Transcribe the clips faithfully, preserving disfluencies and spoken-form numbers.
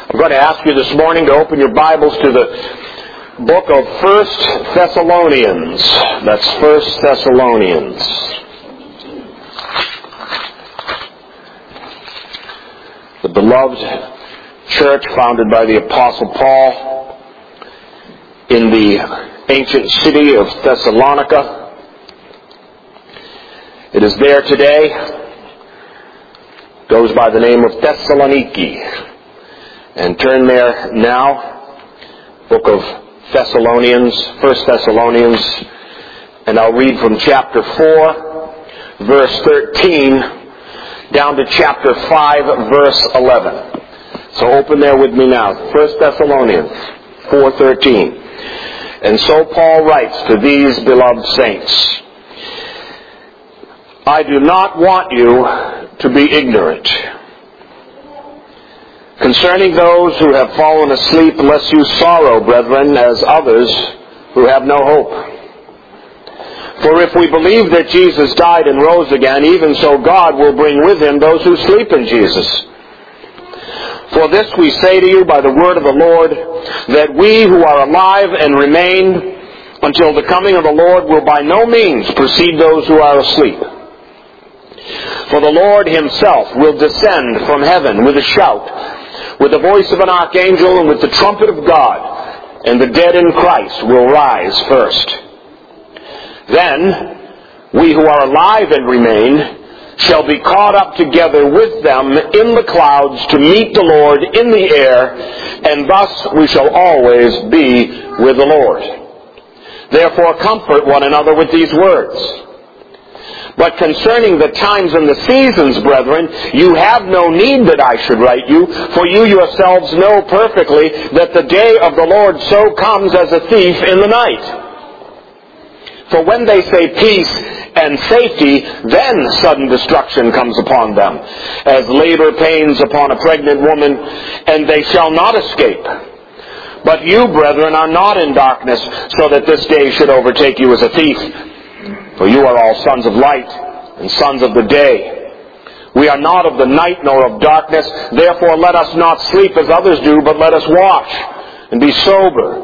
I'm going to ask you this morning to open your Bibles to the book of First Thessalonians. That's First Thessalonians. The beloved church founded by the Apostle Paul in the ancient city of Thessalonica. It is there today. Goes by the name of Thessaloniki. And turn there now, book of Thessalonians, First Thessalonians, and I'll read from chapter four, verse thirteen, down to chapter five, verse eleven. So open there with me now, First Thessalonians four thirteen. And so Paul writes to these beloved saints, I do not want you to be ignorant concerning those who have fallen asleep, lest you sorrow, brethren, as others who have no hope. For if we believe that Jesus died and rose again, even so God will bring with him those who sleep in Jesus. For this we say to you by the word of the Lord, that we who are alive and remain until the coming of the Lord will by no means precede those who are asleep. For the Lord himself will descend from heaven with a shout, with the voice of an archangel, and with the trumpet of God, and the dead in Christ will rise first. Then we who are alive and remain shall be caught up together with them in the clouds to meet the Lord in the air, and thus we shall always be with the Lord. Therefore comfort one another with these words. But concerning the times and the seasons, brethren, you have no need that I should write you, for you yourselves know perfectly that the day of the Lord so comes as a thief in the night. For when they say peace and safety, then sudden destruction comes upon them, as labor pains upon a pregnant woman, and they shall not escape. But you, brethren, are not in darkness, so that this day should overtake you as a thief. For you are all sons of light and sons of the day. We are not of the night nor of darkness. Therefore let us not sleep as others do, but let us watch and be sober.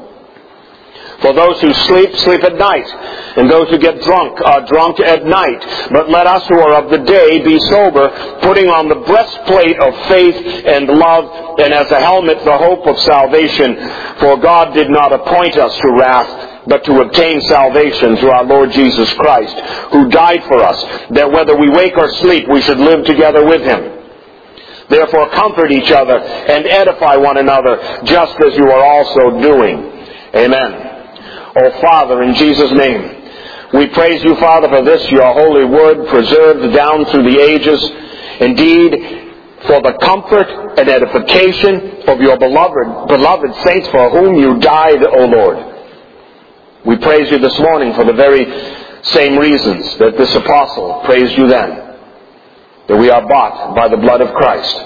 For those who sleep, sleep at night, and those who get drunk are drunk at night. But let us who are of the day be sober, putting on the breastplate of faith and love, and as a helmet the hope of salvation. For God did not appoint us to wrath, but to obtain salvation through our Lord Jesus Christ, who died for us, that whether we wake or sleep, we should live together with him. Therefore comfort each other and edify one another, just as you are also doing. Amen. O Father, in Jesus' name, we praise you, Father, for this, your holy word, preserved down through the ages. Indeed, for the comfort and edification of your beloved, beloved saints for whom you died, O Lord. We praise you this morning for the very same reasons that this apostle praised you then. That we are bought by the blood of Christ.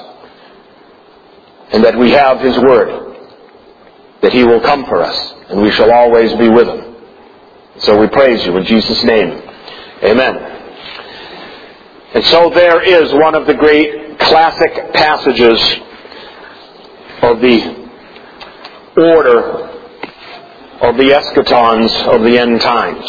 And that we have his word. That he will come for us. And we shall always be with him. So we praise you in Jesus' name. Amen. And so there is one of the great classic passages of the order of the eschatons of the end times.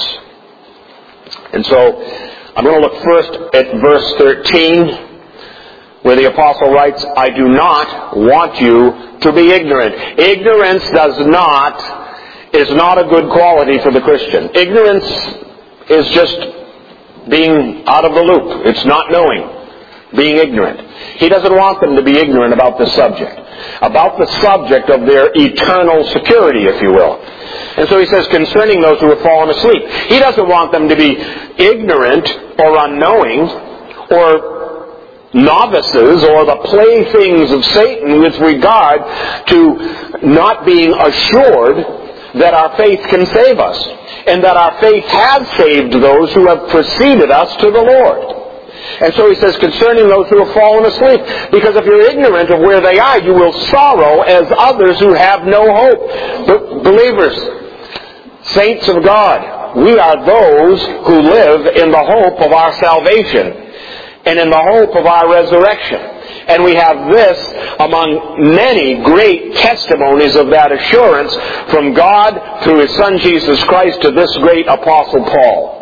And so I'm going to look first at verse thirteen, where the apostle writes, I do not want you to be ignorant. Ignorance does not, is not a good quality for the Christian. Ignorance is just being out of the loop. It's not knowing, being ignorant. He doesn't want them to be ignorant about this subject, about the subject of their eternal security, if you will. And so he says, concerning those who have fallen asleep. He doesn't want them to be ignorant or unknowing or novices or the playthings of Satan with regard to not being assured that our faith can save us and that our faith has saved those who have preceded us to the Lord. And so he says, concerning those who have fallen asleep, because if you're ignorant of where they are, you will sorrow as others who have no hope. But believers, saints of God, we are those who live in the hope of our salvation and in the hope of our resurrection. And we have this among many great testimonies of that assurance from God through His Son Jesus Christ to this great Apostle Paul.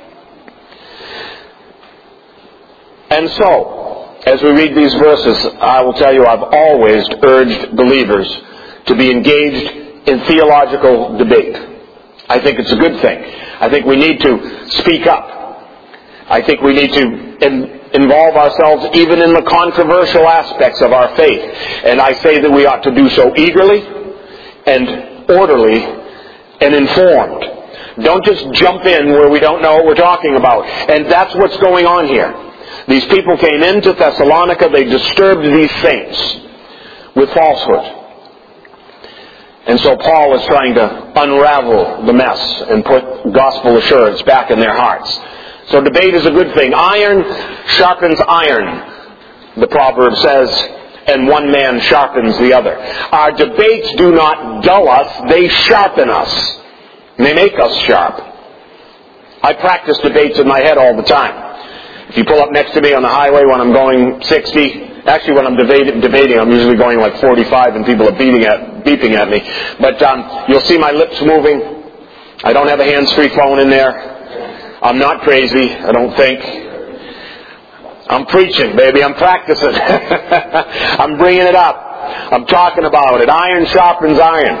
And so, as we read these verses, I will tell you I've always urged believers to be engaged in theological debate. I think it's a good thing. I think we need to speak up. I think we need to in, involve ourselves even in the controversial aspects of our faith. And I say that we ought to do so eagerly and orderly and informed. Don't just jump in where we don't know what we're talking about. And that's what's going on here. These people came into Thessalonica. They disturbed these saints with falsehood. And so Paul is trying to unravel the mess and put gospel assurance back in their hearts. So debate is a good thing. Iron sharpens iron, the proverb says, and one man sharpens the other. Our debates do not dull us, they sharpen us. They make us sharp. I practice debates in my head all the time. If you pull up next to me on the highway when I'm going sixty, actually when I'm debating, debating I'm usually going like forty-five and people are beating at, beeping at me. But um, you'll see my lips moving. I don't have a hands-free phone in there. I'm not crazy, I don't think. I'm preaching, baby. I'm practicing. I'm bringing it up. I'm talking about it. Iron sharpens iron.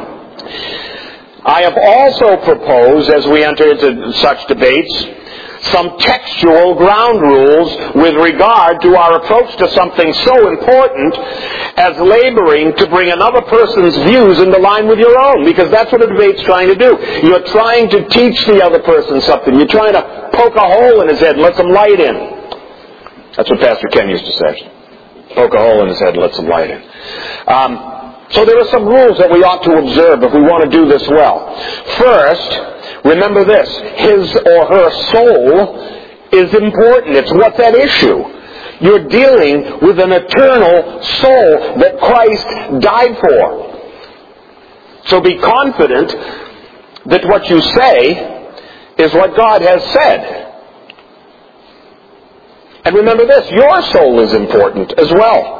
I have also proposed, as we enter into such debates, some textual ground rules with regard to our approach to something so important as laboring to bring another person's views into line with your own, because that's what a debate's trying to do. You're trying to teach the other person something. You're trying to poke a hole in his head and let some light in. That's what Pastor Ken used to say. Poke a hole in his head and let some light in. Um, so there are some rules that we ought to observe if we want to do this well. First, remember this, his or her soul is important. It's what's at issue. You're dealing with an eternal soul that Christ died for. So be confident that what you say is what God has said. And remember this, your soul is important as well.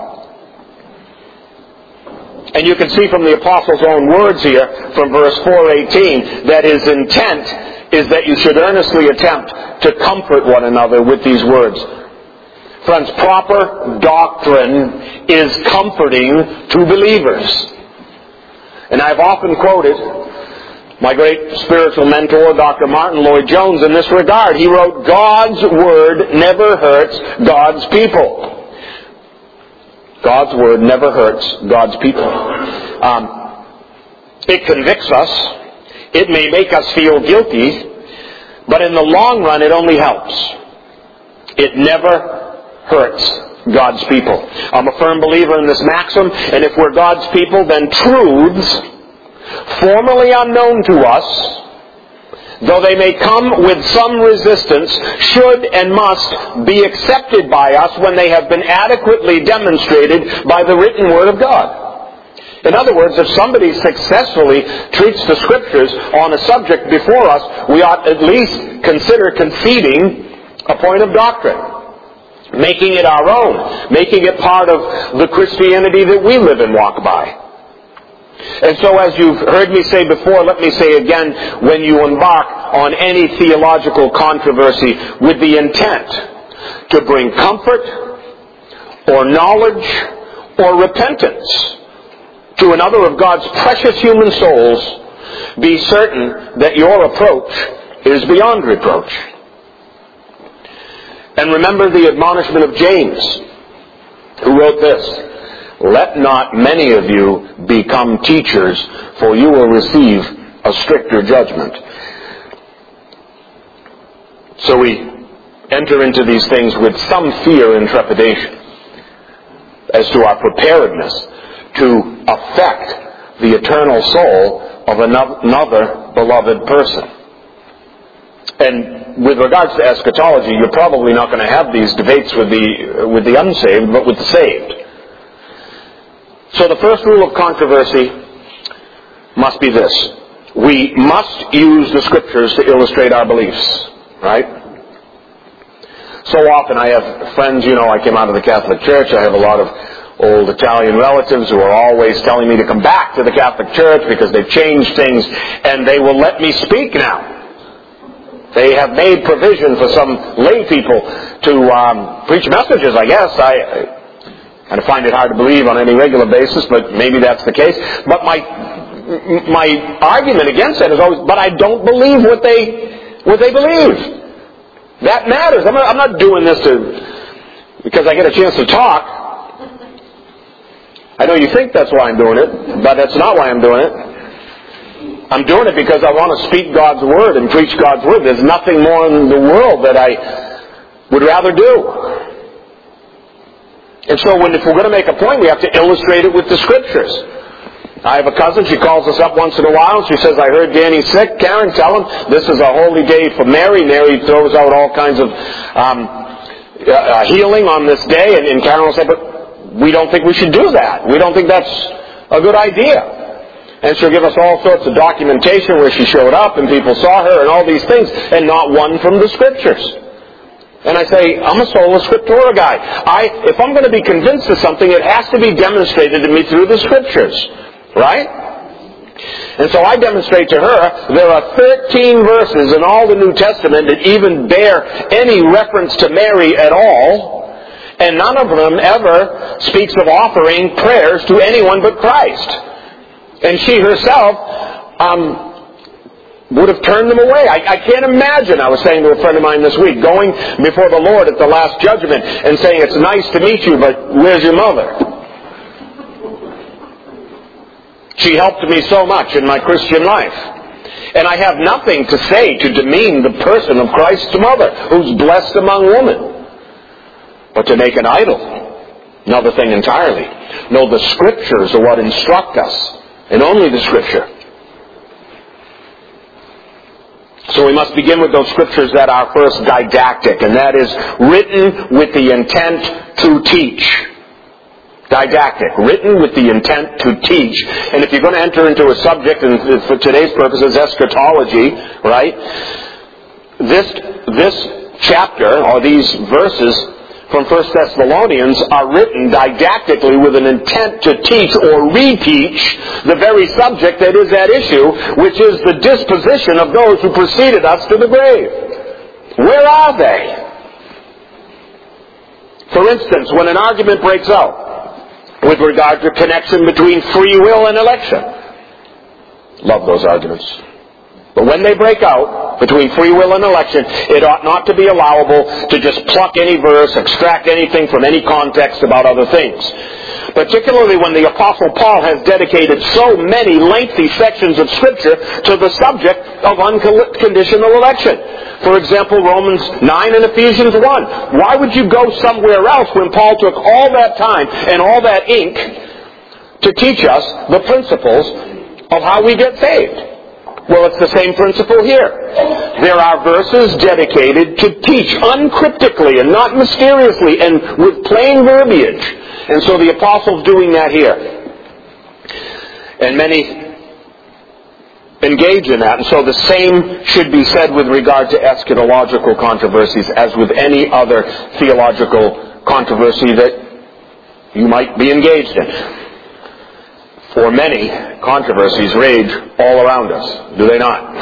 And you can see from the Apostle's own words here, from verse four eighteen, that his intent is that you should earnestly attempt to comfort one another with these words. Friends, proper doctrine is comforting to believers. And I've often quoted my great spiritual mentor, Doctor Martin Lloyd-Jones, in this regard. He wrote, God's Word never hurts God's people. God's Word never hurts God's people. Um, it convicts us. It may make us feel guilty, but in the long run it only helps. It never hurts God's people. I'm a firm believer in this maxim, and if we're God's people, then truths formerly unknown to us, though they may come with some resistance, should and must be accepted by us when they have been adequately demonstrated by the written Word of God. In other words, if somebody successfully treats the Scriptures on a subject before us, we ought at least consider conceding a point of doctrine, making it our own, making it part of the Christianity that we live and walk by. And so, as you've heard me say before, let me say again, when you embark on any theological controversy with the intent to bring comfort or knowledge or repentance to another of God's precious human souls, be certain that your approach is beyond reproach. And remember the admonishment of James, who wrote this, let not many of you become teachers, for you will receive a stricter judgment. So we enter into these things with some fear and trepidation as to our preparedness to affect the eternal soul of another beloved person. And with regards to eschatology, you're probably not going to have these debates with the with the unsaved, but with the saved. So the first rule of controversy must be this. We must use the Scriptures to illustrate our beliefs, right? So often I have friends, you know, I came out of the Catholic Church. I have a lot of old Italian relatives who are always telling me to come back to the Catholic Church because they've changed things and they will let me speak now. They have made provision for some lay people to um, preach messages, I guess. I, I kind of find it hard to believe on any regular basis, but maybe that's the case. But my my argument against that is always, but I don't believe what they what they believe. That matters. I'm not, I'm not doing this to because I get a chance to talk. I know you think that's why I'm doing it, but that's not why I'm doing it. I'm doing it because I want to speak God's Word and preach God's Word. There's nothing more in the world that I would rather do. And so when, if we're going to make a point, we have to illustrate it with the Scriptures. I have a cousin, she calls us up once in a while, and she says, I heard Danny's sick. Karen, tell him this is a holy day for Mary. Mary throws out all kinds of um, uh, healing on this day, and, and Karen will say, but we don't think we should do that. We don't think that's a good idea. And she'll give us all sorts of documentation where she showed up and people saw her and all these things, and not one from the Scriptures. And I say, I'm a sola scriptura guy. I, if I'm going to be convinced of something, it has to be demonstrated to me through the Scriptures. Right? And so I demonstrate to her, there are thirteen verses in all the New Testament that even bear any reference to Mary at all. And none of them ever speaks of offering prayers to anyone but Christ. And she herself um, would have turned them away. I, I can't imagine, I was saying to a friend of mine this week, going before the Lord at the Last Judgment and saying, it's nice to meet you, but where's your mother? She helped me so much in my Christian life. And I have nothing to say to demean the person of Christ's mother, who's blessed among women. But to make an idol, another thing entirely. No, the Scriptures are what instruct us, and only the Scripture. So we must begin with those Scriptures that are first didactic, and that is written with the intent to teach. Didactic, written with the intent to teach. And if you're going to enter into a subject, and for today's purposes, eschatology, right? This, this chapter, or these verses from First Thessalonians are written didactically with an intent to teach or reteach the very subject that is at issue, which is the disposition of those who preceded us to the grave. Where are they? For instance, when an argument breaks out with regard to connection between free will and election. Love those arguments. But when they break out between free will and election, it ought not to be allowable to just pluck any verse, extract anything from any context about other things. Particularly when the Apostle Paul has dedicated so many lengthy sections of Scripture to the subject of unconditional election. For example, Romans nine and Ephesians one. Why would you go somewhere else when Paul took all that time and all that ink to teach us the principles of how we get saved? Well, it's the same principle here. There are verses dedicated to teach uncryptically and not mysteriously and with plain verbiage. And so the Apostle's doing that here. And many engage in that. And so the same should be said with regard to eschatological controversies as with any other theological controversy that you might be engaged in. For many, controversies rage all around us, do they not?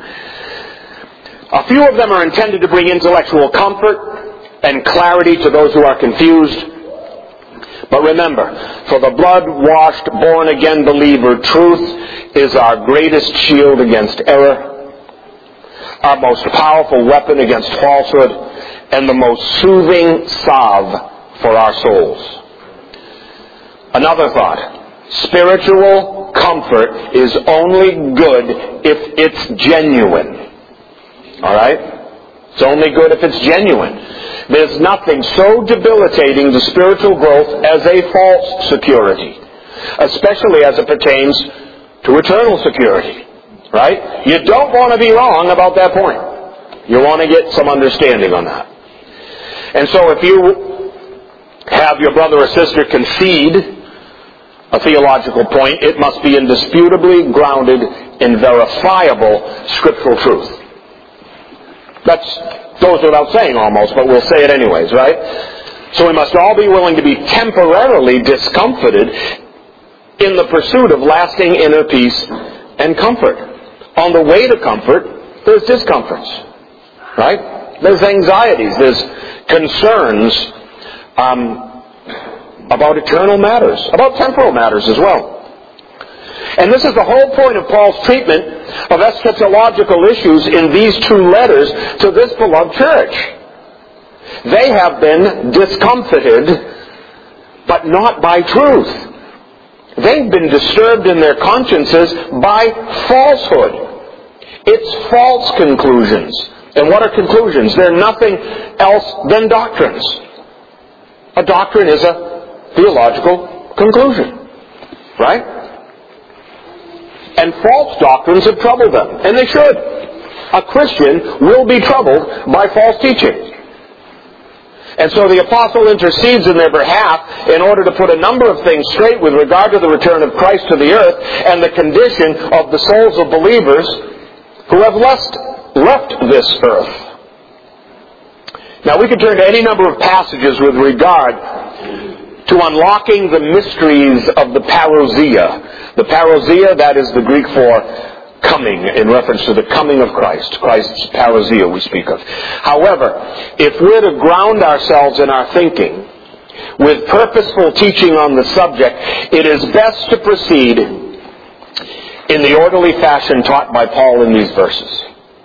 A few of them are intended to bring intellectual comfort and clarity to those who are confused. But remember, for the blood-washed, born-again believer, truth is our greatest shield against error, our most powerful weapon against falsehood, and the most soothing salve for our souls. Another thought. Spiritual comfort is only good if it's genuine. Alright? It's only good if it's genuine. There's nothing so debilitating to spiritual growth as a false security. Especially as it pertains to eternal security. Right? You don't want to be wrong about that point. You want to get some understanding on that. And so if you have your brother or sister concede a theological point, it must be indisputably grounded in verifiable scriptural truth. That's Goes without saying almost, but we'll say it anyways, right? So we must all be willing to be temporarily discomfited in the pursuit of lasting inner peace and comfort. On the way to comfort, there's discomforts, right? There's anxieties, there's concerns um, about eternal matters, about temporal matters as well. And this is the whole point of Paul's treatment of eschatological issues in these two letters to this beloved church. They have been discomfited, but not by truth. They've been disturbed in their consciences by falsehood. It's false conclusions. And what are conclusions? They're nothing else than doctrines. A doctrine is a theological conclusion, right? And false doctrines have troubled them, and they should. A Christian will be troubled by false teaching. And so the apostle intercedes in their behalf in order to put a number of things straight with regard to the return of Christ to the earth and the condition of the souls of believers who have left, left this earth. Now we could turn to any number of passages with regard to unlocking the mysteries of the parousia. The parousia, that is the Greek for coming, in reference to the coming of Christ. Christ's parousia we speak of. However, if we're to ground ourselves in our thinking with purposeful teaching on the subject, it is best to proceed in the orderly fashion taught by Paul in these verses.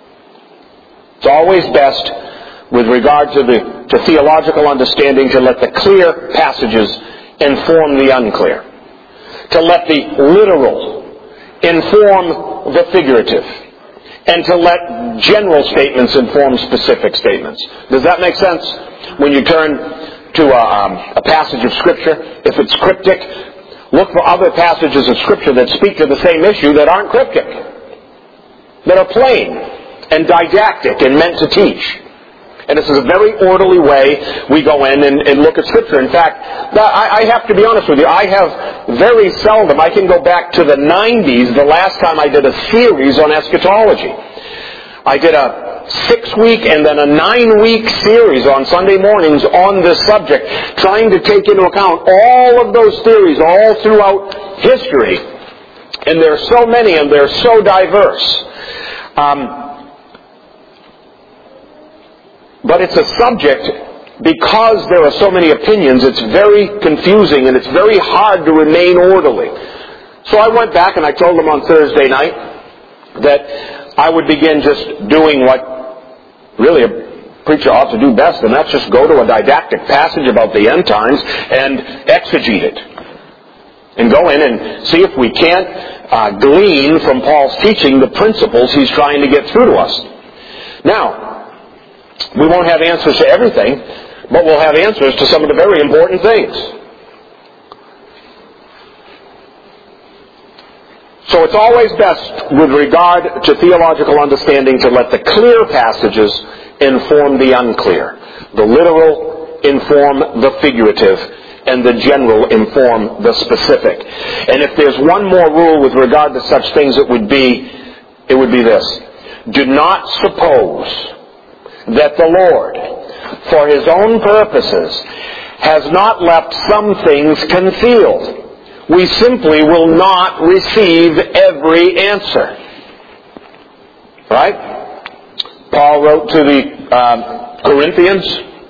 It's always best, with regard to the to theological understanding, to let the clear passages inform the unclear. To let the literal inform the figurative. And to let general statements inform specific statements. Does that make sense? When you turn to a, um, a passage of Scripture, if it's cryptic, look for other passages of Scripture that speak to the same issue that aren't cryptic. That are plain and didactic and meant to teach. And this is a very orderly way we go in and, and look at Scripture. In fact, I, I have to be honest with you, I have very seldom, I can go back to the nineties, the last time I did a series on eschatology. I did a six-week and then a nine-week series on Sunday mornings on this subject, trying to take into account all of those theories all throughout history. And there are so many and they're so diverse. Um... But it's a subject, because there are so many opinions, it's very confusing and it's very hard to remain orderly. So I went back and I told them on Thursday night that I would begin just doing what really a preacher ought to do best, and that's just go to a didactic passage about the end times and exegete it. And go in and see if we can't uh, glean from Paul's teaching the principles he's trying to get through to us. Now, we won't have answers to everything, but we'll have answers to some of the very important things. So it's always best, with regard to theological understanding, to let the clear passages inform the unclear. The literal inform the figurative, and the general inform the specific. And if there's one more rule with regard to such things, it would be, it would be this. Do not suppose that the Lord, for His own purposes, has not left some things concealed. We simply will not receive every answer. Right? Paul wrote to the uh, Corinthians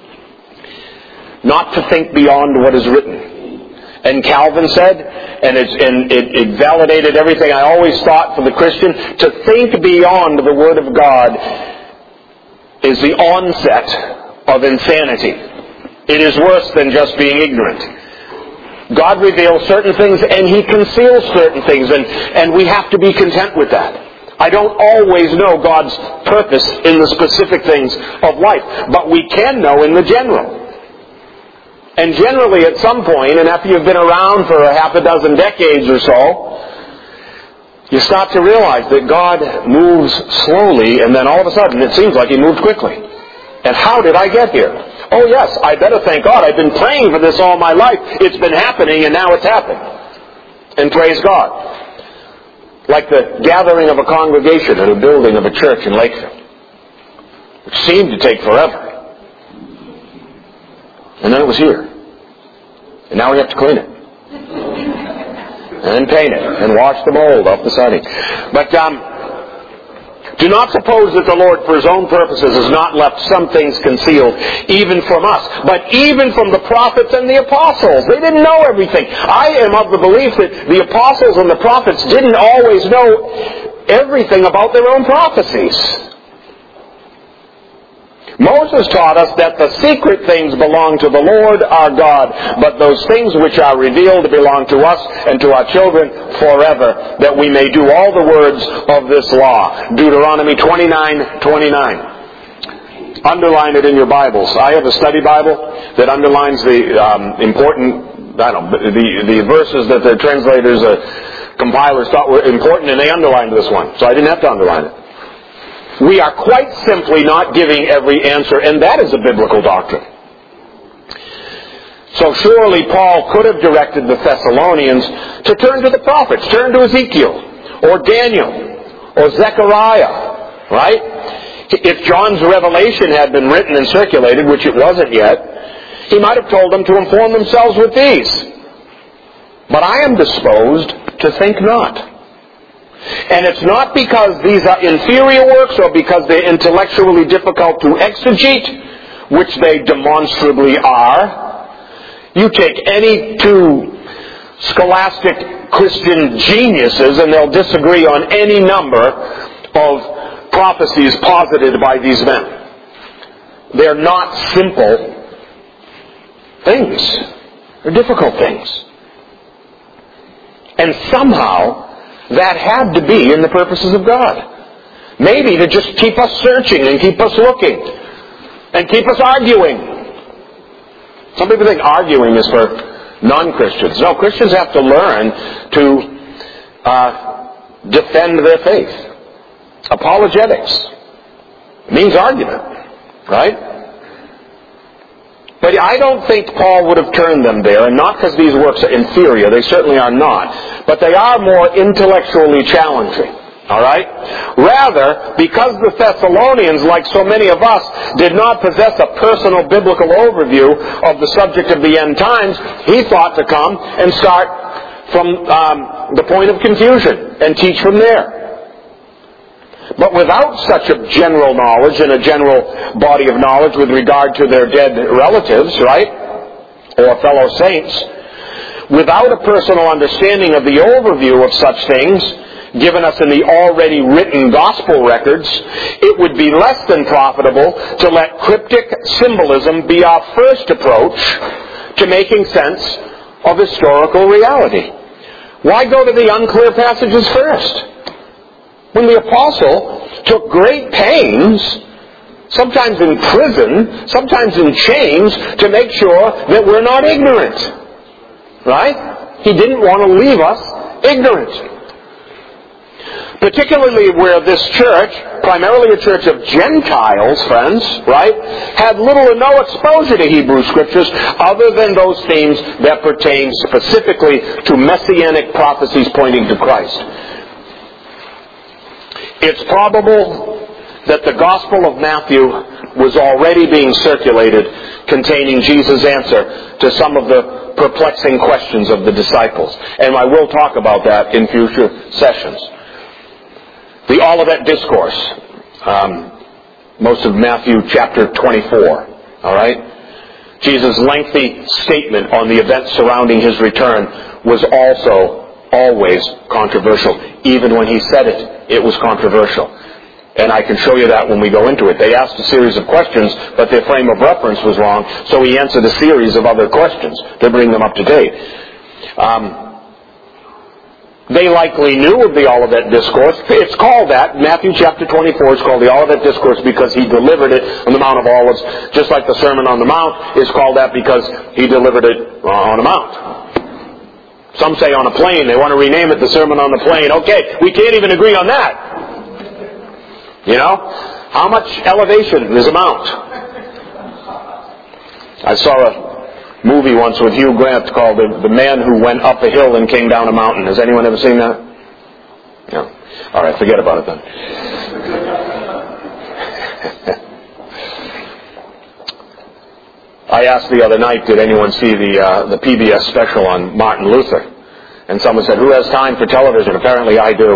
not to think beyond what is written. And Calvin said, and, it's, and it, it validated everything I always thought for the Christian, to think beyond the Word of God is the onset of insanity. It is worse than just being ignorant. God reveals certain things and He conceals certain things, and, and we have to be content with that. I don't always know God's purpose in the specific things of life, but we can know in the general. And generally at some point, and after you've been around for a half a dozen decades or so, you start to realize that God moves slowly, and then all of a sudden it seems like He moves quickly. And how did I get here? Oh yes, I better thank God. I've been praying for this all my life. It's been happening, and now it's happened. And praise God. Like the gathering of a congregation at a building of a church in Lakeville. which seemed to take forever. And then it was here. And now we have to clean it. And then paint it. And wash the mold off the siding. But um, do not suppose that the Lord, for His own purposes, has not left some things concealed, even from us, but even from the prophets and the apostles. They didn't know everything. I am of the belief that the apostles and the prophets didn't always know everything about their own prophecies. Moses taught us that the secret things belong to the Lord our God, but those things which are revealed belong to us and to our children forever, that we may do all the words of this law. Deuteronomy twenty-nine twenty-nine. Underline it in your Bibles. I have a study Bible that underlines the um, important, I don't know, the, the verses that the translators, uh, compilers thought were important, and they underlined this one. So I didn't have to underline it. We are quite simply not giving every answer, and that is a biblical doctrine. So surely Paul could have directed the Thessalonians to turn to the prophets, turn to Ezekiel, or Daniel, or Zechariah, right? If John's revelation had been written and circulated, which it wasn't yet, he might have told them to inform themselves with these. But I am disposed to think not. And it's not because these are inferior works or because they're intellectually difficult to exegete, which they demonstrably are. You take any two scholastic Christian geniuses and they'll disagree on any number of prophecies posited by these men. They're not simple things. They're difficult things. And somehow that had to be in the purposes of God. Maybe to just keep us searching and keep us looking and keep us arguing. Some people think arguing is for non-Christians. No, Christians have to learn to uh, defend their faith. Apologetics means argument, right? But I don't think Paul would have turned them there, and not because these works are inferior. They certainly are not. But they are more intellectually challenging. All right? Rather, because the Thessalonians, like so many of us, did not possess a personal biblical overview of the subject of the end times, he thought to come and start from um, the point of confusion and teach from there. But without such a general knowledge and a general body of knowledge with regard to their dead relatives, right, or fellow saints, without a personal understanding of the overview of such things given us in the already written gospel records, it would be less than profitable to let cryptic symbolism be our first approach to making sense of historical reality. Why go to the unclear passages first? When the apostle took great pains, sometimes in prison, sometimes in chains, to make sure that we're not ignorant. Right? He didn't want to leave us ignorant. Particularly where this church, primarily a church of Gentiles, friends, right, had little or no exposure to Hebrew Scriptures other than those themes that pertain specifically to messianic prophecies pointing to Christ. It's probable that the Gospel of Matthew was already being circulated containing Jesus' answer to some of the perplexing questions of the disciples. And I will talk about that in future sessions. The Olivet Discourse, um, most of Matthew chapter twenty-four, all right? Jesus' lengthy statement on the events surrounding His return was also always controversial. Even when He said it, it was controversial. And I can show you that when we go into it. They asked a series of questions, but their frame of reference was wrong, so He answered a series of other questions to bring them up to date. Um, they likely knew of the Olivet Discourse. It's called that. Matthew chapter twenty-four is called the Olivet Discourse because He delivered it on the Mount of Olives, just like the Sermon on the Mount is called that because He delivered it on a mount. Some say on a plain. They want to rename it the Sermon on the Plain. Okay, we can't even agree on that. You know? How much elevation is a mount? I saw a movie once with Hugh Grant called The, the Man Who Went Up a Hill and Came Down a Mountain. Has anyone ever seen that? No. All right, forget about it then. I asked the other night, did anyone see the uh, the P B S special on Martin Luther? And someone said, who has time for television? Apparently I do.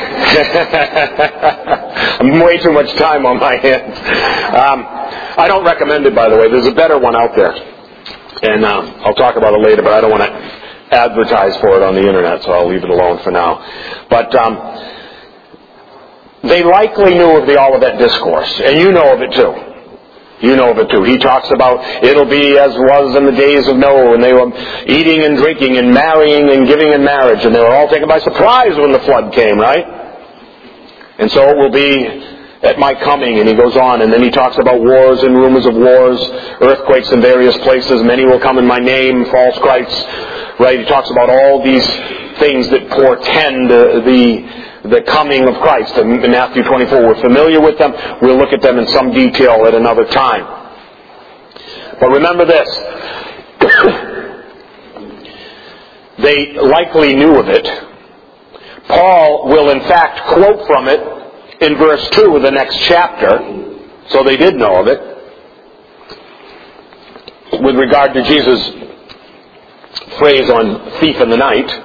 I'm way too much time on my hands. Um, I don't recommend it, by the way. There's a better one out there. And um, I'll talk about it later, but I don't want to advertise for it on the internet, so I'll leave it alone for now. But um, they likely knew of the Olivet Discourse, and you know of it too. You know of it too. He talks about it'll be as was in the days of Noah when they were eating and drinking and marrying and giving in marriage, and they were all taken by surprise when the flood came, right? And so it will be at my coming, and he goes on, and then he talks about wars and rumors of wars, earthquakes in various places. Many will come in my name, false Christs, right? He talks about all these things that portend uh, the the coming of Christ in Matthew twenty-four. We're familiar with them. We'll look at them in some detail at another time. But remember this. They likely knew of it. Paul will in fact quote from it in verse two of the next chapter. So they did know of it. With regard to Jesus' phrase on thief in the night.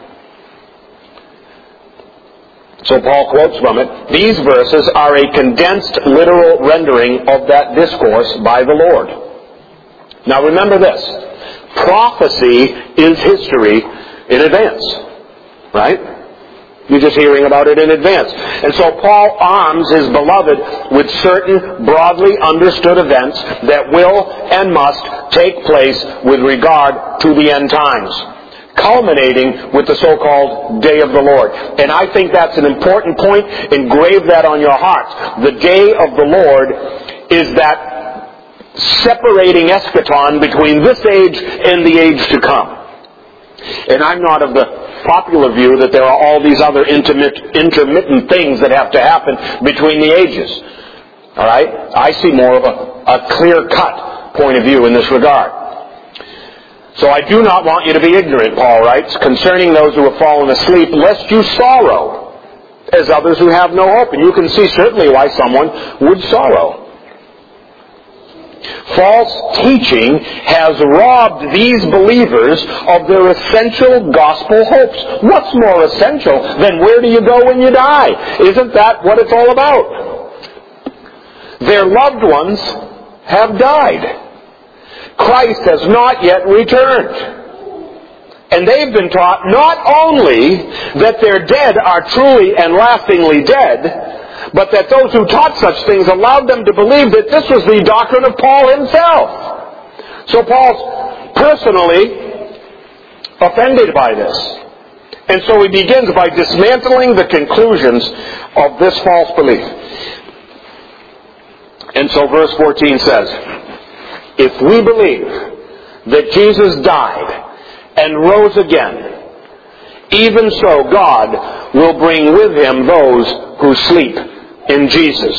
So Paul quotes from it. These verses are a condensed literal rendering of that discourse by the Lord. Now remember this. Prophecy is history in advance. Right? You're just hearing about it in advance. And so Paul arms his beloved with certain broadly understood events that will and must take place with regard to the end times, culminating with the so-called Day of the Lord. And I think that's an important point. Engrave that on your hearts. The Day of the Lord is that separating eschaton between this age and the age to come. And I'm not of the popular view that there are all these other intermittent, intermittent things that have to happen between the ages. All right? I see more of a, a clear-cut point of view in this regard. So I do not want you to be ignorant, Paul writes, concerning those who have fallen asleep, lest you sorrow, as others who have no hope. And you can see certainly why someone would sorrow. False teaching has robbed these believers of their essential gospel hopes. What's more essential than where do you go when you die? Isn't that what it's all about? Their loved ones have died. Christ has not yet returned. And they've been taught not only that their dead are truly and lastingly dead, but that those who taught such things allowed them to believe that this was the doctrine of Paul himself. So Paul's personally offended by this. And so he begins by dismantling the conclusions of this false belief. And so verse fourteen says, if we believe that Jesus died and rose again, even so God will bring with him those who sleep in Jesus.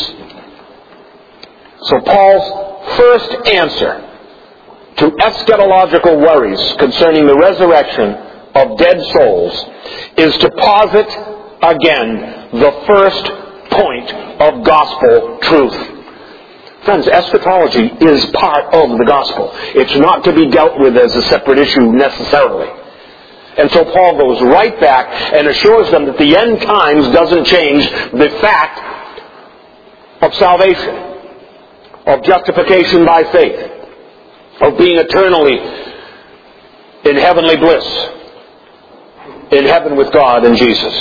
So Paul's first answer to eschatological worries concerning the resurrection of dead souls is to posit again the first point of gospel truth. Friends, eschatology is part of the gospel. It's not to be dealt with as a separate issue necessarily. And so Paul goes right back and assures them that the end times doesn't change the fact of salvation, of justification by faith, of being eternally in heavenly bliss, in heaven with God and Jesus.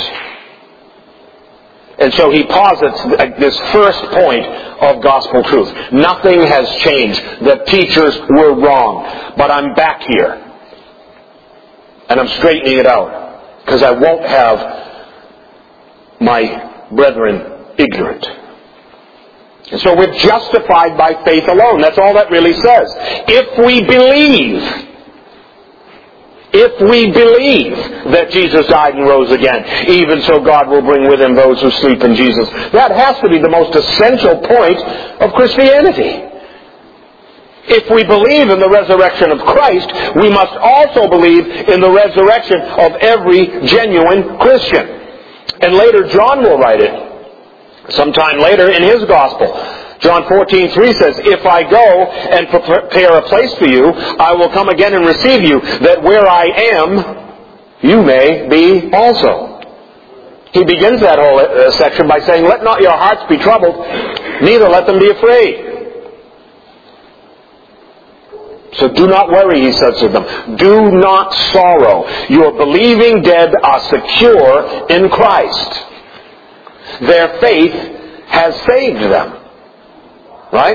And so he posits this first point of gospel truth. Nothing has changed. The teachers were wrong. But I'm back here. And I'm straightening it out. Because I won't have my brethren ignorant. And so we're justified by faith alone. That's all that really says. If we believe, if we believe that Jesus died and rose again, even so God will bring with him those who sleep in Jesus. That has to be the most essential point of Christianity. If we believe in the resurrection of Christ, we must also believe in the resurrection of every genuine Christian. And later John will write it. Sometime later in his gospel, John fourteen three says, if I go and prepare a place for you, I will come again and receive you, that where I am, you may be also. He begins that whole uh, section by saying, let not your hearts be troubled, neither let them be afraid. So do not worry, he says to them. Do not sorrow. Your believing dead are secure in Christ. Their faith has saved them. Right?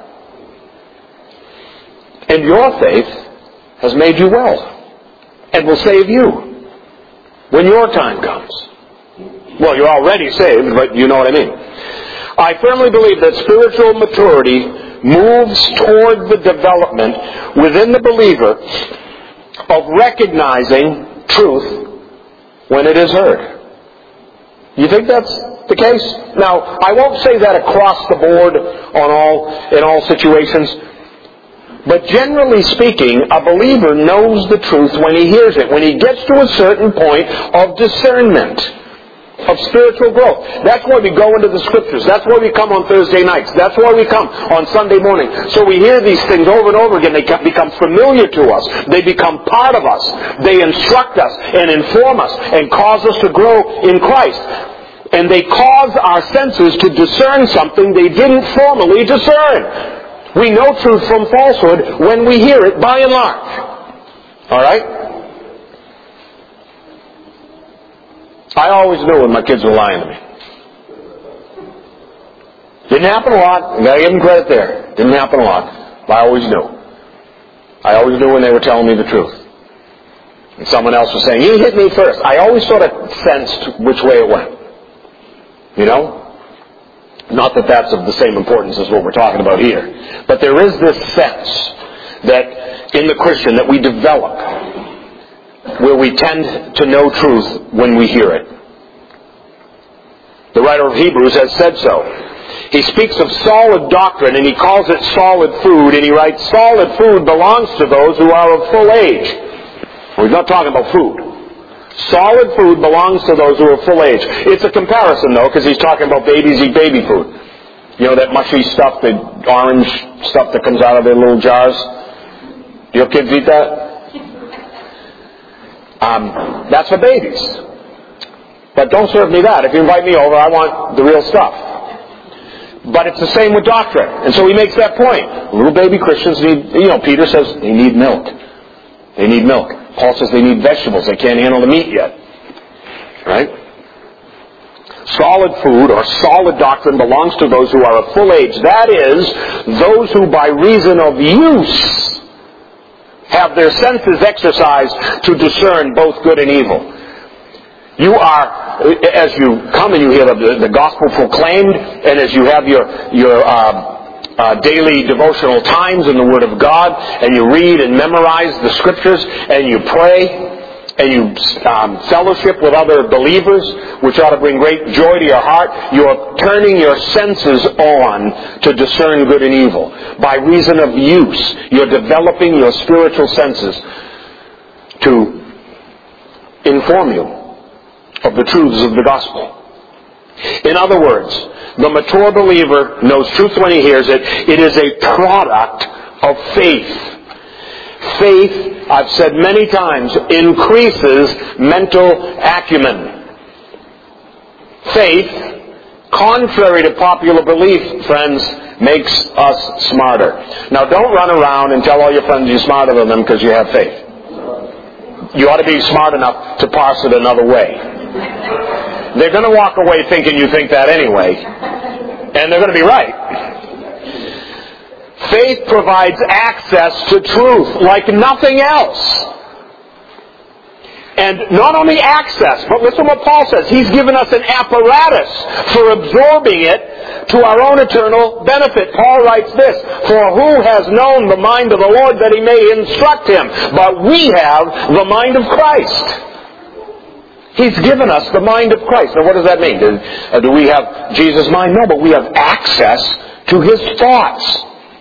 And your faith has made you well. And will save you when your time comes. Well, you're already saved, but you know what I mean. I firmly believe that spiritual maturity moves toward the development within the believer of recognizing truth when it is heard. You think that's the case? Now, I won't say that across the board on all in all situations, but generally speaking, a believer knows the truth when he hears it, when he gets to a certain point of discernment, of spiritual growth. That's why we go into the Scriptures. That's why we come on Thursday nights. That's why we come on Sunday morning. So we hear these things over and over again. They become familiar to us. They become part of us. They instruct us and inform us and cause us to grow in Christ. And they cause our senses to discern something they didn't formally discern. We know truth from falsehood when we hear it, by and large. All right? I always knew when my kids were lying to me. Didn't happen a lot. I gotta give them credit there. Didn't happen a lot. But I always knew. I always knew when they were telling me the truth. And someone else was saying, you hit me first. I always sort of sensed which way it went. You know? Not that that's of the same importance as what we're talking about here. But there is this sense that in the Christian that we develop where we tend to know truth when we hear it. The writer of Hebrews has said so. He speaks of solid doctrine and he calls it solid food, and he writes, solid food belongs to those who are of full age. We're not talking about food. Solid food belongs to those who are full age. It's a comparison, though, because he's talking about babies eat baby food. You know, that mushy stuff, the orange stuff that comes out of their little jars? Your kids eat that? Um, that's for babies. But don't serve me that. If you invite me over, I want the real stuff. But it's the same with doctrine. And so he makes that point. Little baby Christians need, you know, Peter says they need milk. They need milk. Paul says they need vegetables. They can't handle the meat yet. Right? Solid food or solid doctrine belongs to those who are of full age. That is, those who by reason of use have their senses exercised to discern both good and evil. You are, as you come and you hear the, the gospel proclaimed, and as you have your your uh, uh, daily devotional times in the Word of God, and you read and memorize the Scriptures, and you pray, and you um, fellowship with other believers, which ought to bring great joy to your heart, you're turning your senses on to discern good and evil. By reason of use, you're developing your spiritual senses to inform you of the truths of the gospel. In other words, the mature believer knows truth when he hears it. It is a product of faith. Faith, I've said many times, increases mental acumen. Faith, contrary to popular belief, friends, makes us smarter. Now, don't run around and tell all your friends you're smarter than them because you have faith. You ought to be smart enough to parse it another way. They're going to walk away thinking you think that anyway, and they're going to be right. Faith provides access to truth like nothing else. And not only access, but listen to what Paul says. He's given us an apparatus for absorbing it to our own eternal benefit. Paul writes this, for who has known the mind of the Lord that he may instruct him? But we have the mind of Christ. He's given us the mind of Christ. Now what does that mean? Do, uh, do we have Jesus' mind? No, but we have access to his thoughts.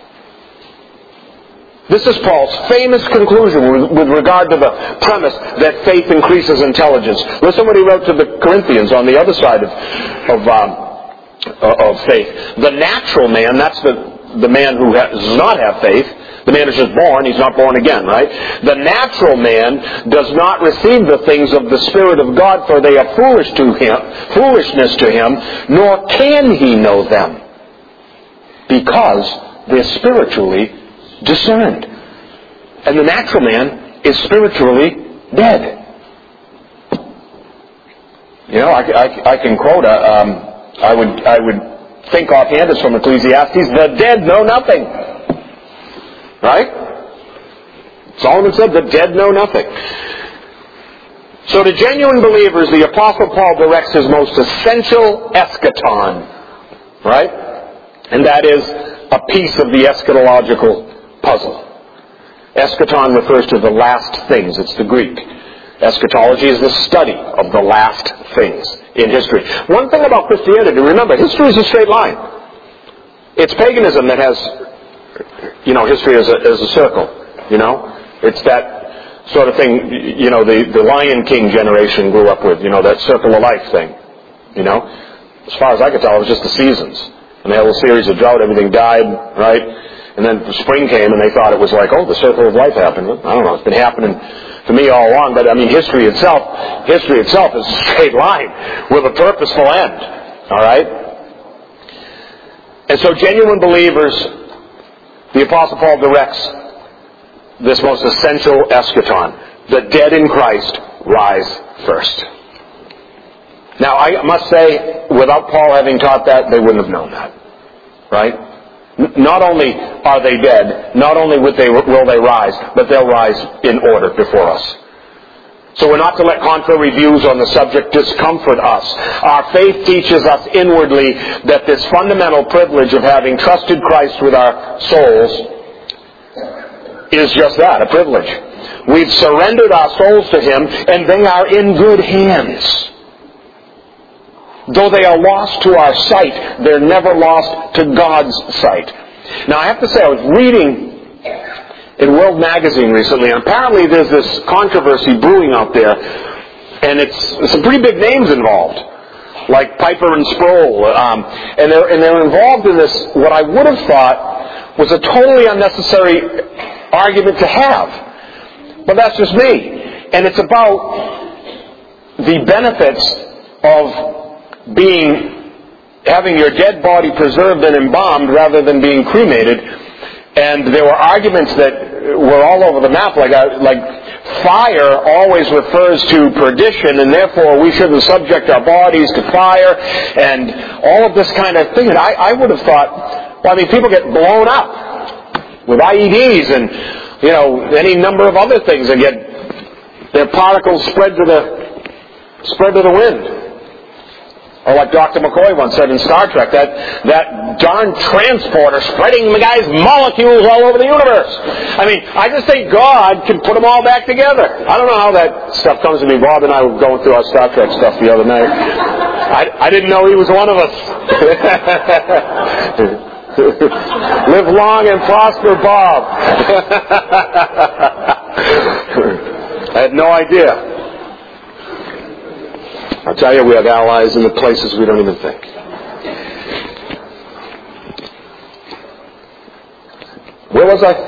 This is Paul's famous conclusion with, with regard to the premise that faith increases intelligence. Listen what he wrote to the Corinthians on the other side of, of, um, uh, of faith. The natural man, that's the, the man who ha- does not have faith. The man is just born, he's not born again, right? The natural man does not receive the things of the Spirit of God, for they are foolish to him, foolishness to him, nor can he know them, because they're spiritually discerned. And the natural man is spiritually dead. You know, I, I, I can quote, a, um, I would I would think offhand, it's from Ecclesiastes, the dead know nothing. Right? Solomon said, the dead know nothing. So to genuine believers, the Apostle Paul directs his most essential eschaton. Right? And that is a piece of the eschatological puzzle. Eschaton refers to the last things. It's the Greek. Eschatology is the study of the last things in history. One thing about Christianity, remember, history is a straight line. It's paganism that has, you know, history as a, as a circle, you know. It's that sort of thing, you know, the, the Lion King generation grew up with, you know, that circle of life thing, you know. As far as I could tell, it was just the seasons. And they had a little series of drought, everything died, right? And then spring came and they thought it was like, oh, the circle of life happened. I don't know, it's been happening for me all along, but I mean, history itself, history itself is a straight line with a purposeful end, all right? And so genuine believers, the Apostle Paul directs this most essential eschaton. The dead in Christ rise first. Now, I must say, without Paul having taught that, they wouldn't have known that, right? Not only are they dead, not only will they, will they rise, but they'll rise in order before us. So we're not to let contrary views on the subject discomfort us. Our faith teaches us inwardly that this fundamental privilege of having trusted Christ with our souls is just that, a privilege. We've surrendered our souls to Him, and they are in good hands. Though they are lost to our sight, they're never lost to God's sight. Now, I have to say, I was reading in World Magazine recently, and apparently there's this controversy brewing out there, and it's some pretty big names involved, like Piper and Sproul, um, and they're and they're involved in this. What I would have thought was a totally unnecessary argument to have, but that's just me. And it's about the benefits of being, having your dead body preserved and embalmed rather than being cremated. And there were arguments that were all over the map, like like fire always refers to perdition, and therefore we shouldn't subject our bodies to fire, and all of this kind of thing. And I, I would have thought, well, I mean, people get blown up with I E Ds and, you know, any number of other things, and get their particles spread to the spread to the wind. Or like Doctor McCoy once said in Star Trek, that, that darn transporter spreading the guy's molecules all over the universe. I mean, I just think God can put them all back together. I don't know how that stuff comes to me. Bob and I were going through our Star Trek stuff the other night. I, I didn't know he was one of us. Live long and prosper, Bob. I had no idea. I'll tell you, we have allies in the places we don't even think. Where was I?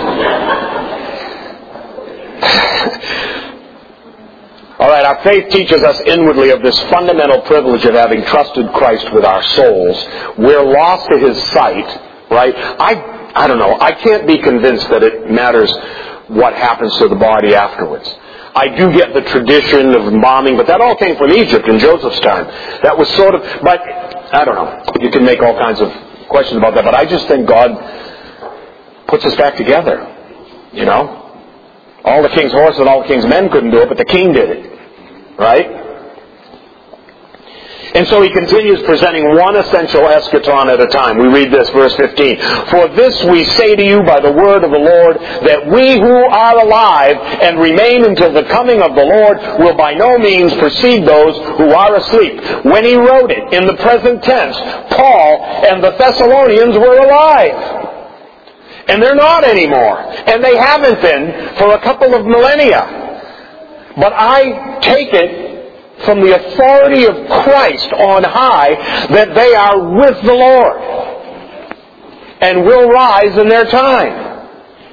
All right, our faith teaches us inwardly of this fundamental privilege of having trusted Christ with our souls. We're lost to His sight, right? I, I don't know. I can't be convinced that it matters what happens to the body afterwards. I do get the tradition of embalming, but that all came from Egypt in Joseph's time. That was sort of, but I don't know. You can make all kinds of questions about that, but I just think God puts us back together. You know? All the king's horses and all the king's men couldn't do it, but the king did it. Right? And so he continues presenting one essential eschaton at a time. We read this, verse fifteen. For this we say to you by the word of the Lord, that we who are alive and remain until the coming of the Lord will by no means precede those who are asleep. When he wrote it in the present tense, Paul and the Thessalonians were alive. And they're not anymore. And they haven't been for a couple of millennia. But I take it from the authority of Christ on high that they are with the Lord and will rise in their time.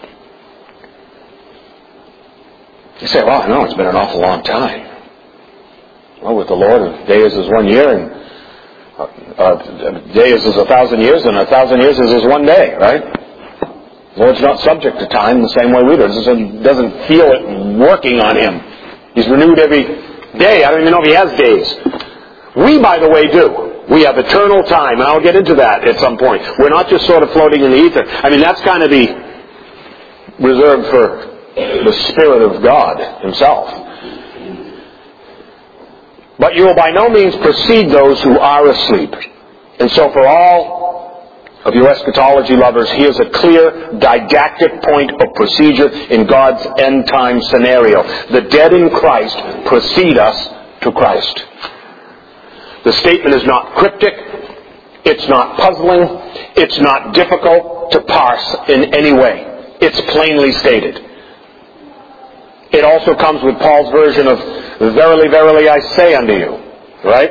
You say, well, no, it's been an awful long time. Well, with the Lord, a day is as one year, and a day is as a thousand years, and a thousand years is as one day, right? The Lord's not subject to time the same way we do. He doesn't feel it working on Him. He's renewed every day. I don't even know if He has days. We, by the way, do. We have eternal time, and I'll get into that at some point. We're not just sort of floating in the ether. I mean, that's kind of the reserved for the Spirit of God Himself. But you will by no means precede those who are asleep. And so for all of you eschatology lovers, here's a clear didactic point of procedure in God's end-time scenario. The dead in Christ precede us to Christ. The statement is not cryptic. It's not puzzling. It's not difficult to parse in any way. It's plainly stated. It also comes with Paul's version of, verily, verily, I say unto you. Right?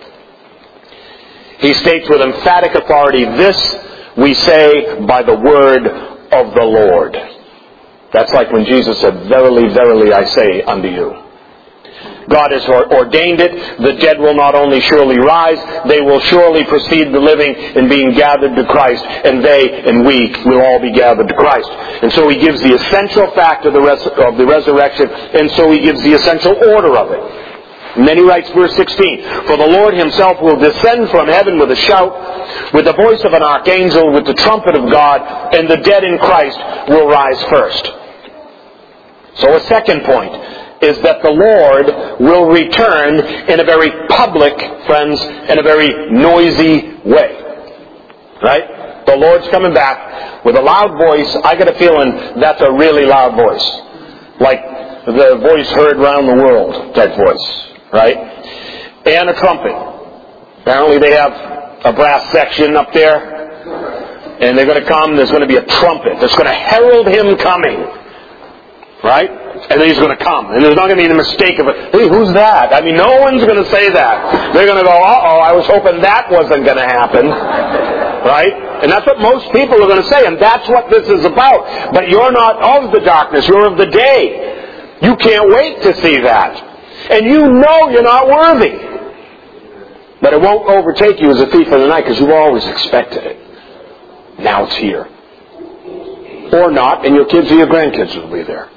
He states with emphatic authority, this we say by the word of the Lord. That's like when Jesus said, verily, verily, I say unto you. God has ordained it. The dead will not only surely rise, they will surely precede the living in being gathered to Christ, and they and we will all be gathered to Christ. And so he gives the essential fact of the, res- of the resurrection, and so he gives the essential order of it. And then he writes, verse sixteen, for the Lord Himself will descend from heaven with a shout, with the voice of an archangel, with the trumpet of God, and the dead in Christ will rise first. So a second point is that the Lord will return in a very public, friends, in a very noisy way. Right? The Lord's coming back with a loud voice. I get a feeling that's a really loud voice. Like the voice heard round the world type voice. Right? And a trumpet. Apparently they have a brass section up there. And they're going to come, there's going to be a trumpet that's going to herald Him coming. Right? And then He's going to come. And there's not going to be the mistake of it. Hey, who's that? I mean, no one's going to say that. They're going to go, uh-oh, I was hoping that wasn't going to happen. Right? And that's what most people are going to say. And that's what this is about. But you're not of the darkness. You're of the day. You can't wait to see that. And you know you're not worthy. But it won't overtake you as a thief in the night because you've always expected it. Now it's here. Or not, and your kids or your grandkids will be there.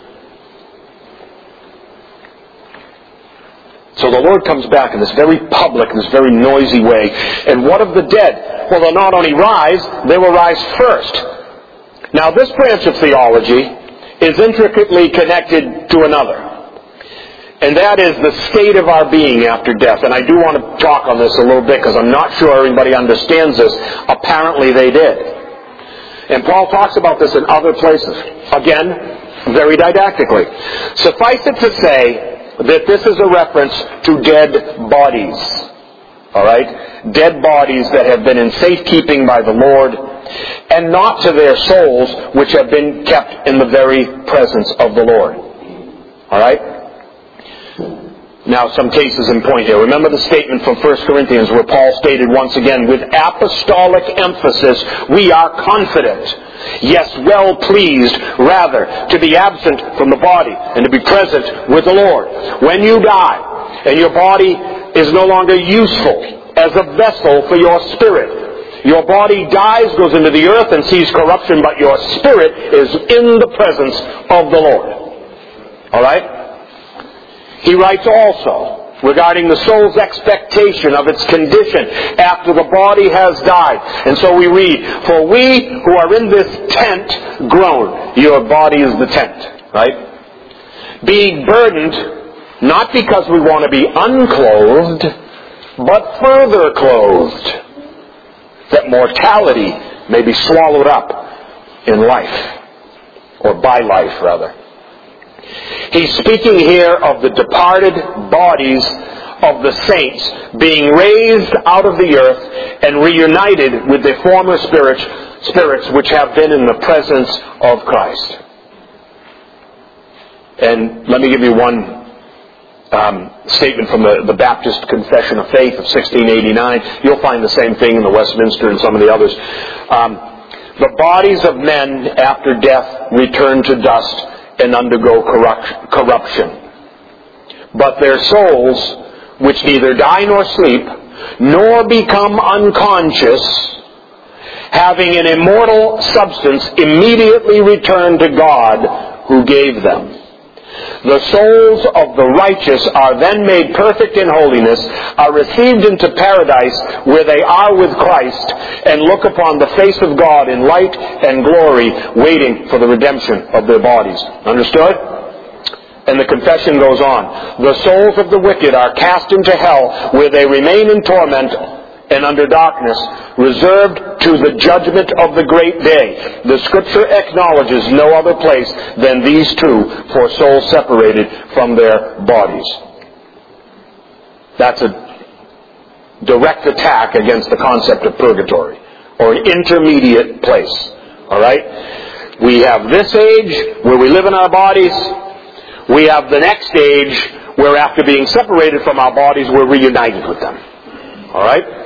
So the Lord comes back in this very public, this very noisy way. And what of the dead? Well, they'll not only rise, they will rise first. Now, this branch of theology is intricately connected to another. And that is the state of our being after death. And I do want to talk on this a little bit because I'm not sure everybody understands this. Apparently they did. And Paul talks about this in other places. Again, very didactically. Suffice it to say that this is a reference to dead bodies. Alright? Dead bodies that have been in safekeeping by the Lord, and not to their souls, which have been kept in the very presence of the Lord. Alright? Now, some cases in point here. Remember the statement from First Corinthians where Paul stated once again, with apostolic emphasis, we are confident, yes, well pleased, rather, to be absent from the body and to be present with the Lord. When you die and your body is no longer useful as a vessel for your spirit, your body dies, goes into the earth and sees corruption, but your spirit is in the presence of the Lord. All right? He writes also regarding the soul's expectation of its condition after the body has died. And so we read, for we who are in this tent groan. Your body is the tent, right? Being burdened, not because we want to be unclothed, but further clothed, that mortality may be swallowed up in life, or by life rather. He's speaking here of the departed bodies of the saints being raised out of the earth and reunited with their former spirits, spirits which have been in the presence of Christ. And let me give you one um, statement from the, the Baptist Confession of Faith of sixteen eighty-nine. You'll find the same thing in the Westminster and some of the others. Um, the bodies of men after death return to dust and undergo corrupt, corruption. But their souls, which neither die nor sleep, nor become unconscious, having an immortal substance, immediately return to God who gave them. The souls of the righteous are then made perfect in holiness, are received into paradise where they are with Christ, and look upon the face of God in light and glory, waiting for the redemption of their bodies. Understood? And the confession goes on. The souls of the wicked are cast into hell, where they remain in torment and under darkness, reserved to the judgment of the great day. The Scripture acknowledges no other place than these two for souls separated from their bodies. That's a direct attack against the concept of purgatory, or an intermediate place. All right? We have this age where we live in our bodies. We have the next age where, after being separated from our bodies, we're reunited with them. All right?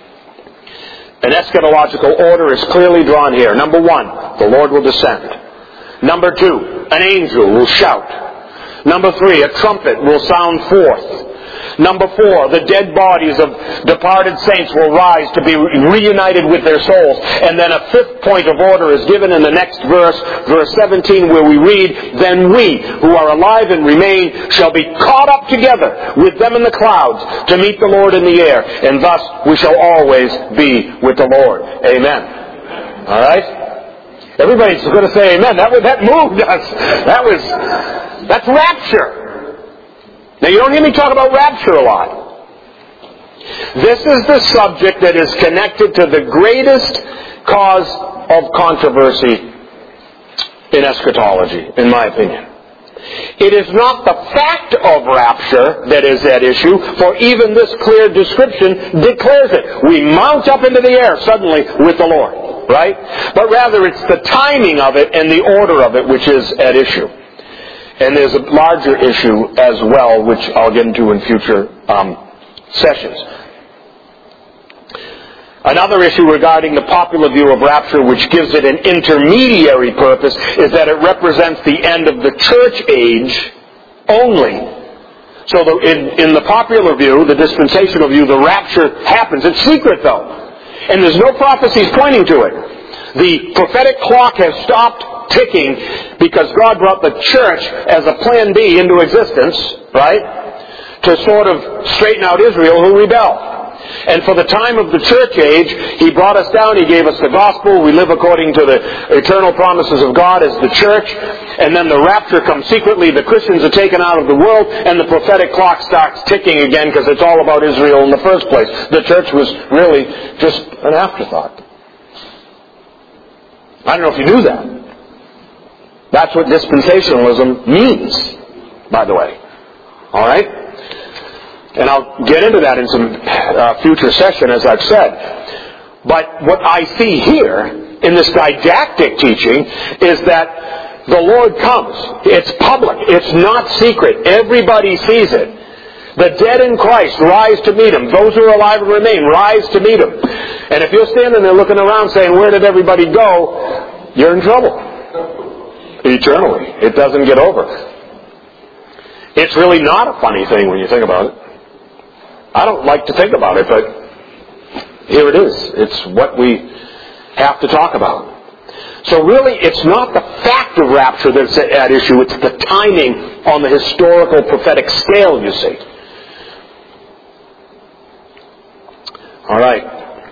An eschatological order is clearly drawn here. Number one, the Lord will descend. Number two, an angel will shout. Number three, a trumpet will sound forth. Number four, the dead bodies of departed saints will rise to be reunited with their souls. And then a fifth point of order is given in the next verse, verse seventeen, where we read, "Then we, who are alive and remain, shall be caught up together with them in the clouds to meet the Lord in the air. And thus we shall always be with the Lord." Amen. All right? Everybody's going to say amen. That was, that moved us. That was, that's rapture. Now, you don't hear me talk about rapture a lot. This is the subject that is connected to the greatest cause of controversy in eschatology, in my opinion. It is not the fact of rapture that is at issue, for even this clear description declares it. We mount up into the air suddenly with the Lord, right? But rather it's the timing of it and the order of it which is at issue. And there's a larger issue as well, which I'll get into in future um, sessions. Another issue regarding the popular view of rapture, which gives it an intermediary purpose, is that it represents the end of the church age only. So the, in, in the popular view, the dispensational view, the rapture happens. It's secret, though. And there's no prophecies pointing to it. The prophetic clock has stopped ticking because God brought the church as a plan B into existence, right? To sort of straighten out Israel who rebelled. And for the time of the church age, He brought us down, He gave us the gospel, we live according to the eternal promises of God as the church, and then the rapture comes secretly, the Christians are taken out of the world, and the prophetic clock starts ticking again because it's all about Israel in the first place. The church was really just an afterthought. I don't know if you knew that. That's what dispensationalism means, by the way. All right? And I'll get into that in some uh, future session, as I've said. But what I see here in this didactic teaching is that the Lord comes. It's public. It's not secret. Everybody sees it. The dead in Christ rise to meet Him. Those who are alive and remain rise to meet Him. And if you're standing there looking around saying, where did everybody go? You're in trouble. Eternally. It doesn't get over. It's really not a funny thing when you think about it. I don't like to think about it, but here it is. It's what we have to talk about. So really, it's not the fact of rapture that's at issue. It's the timing on the historical prophetic scale, you see. All right.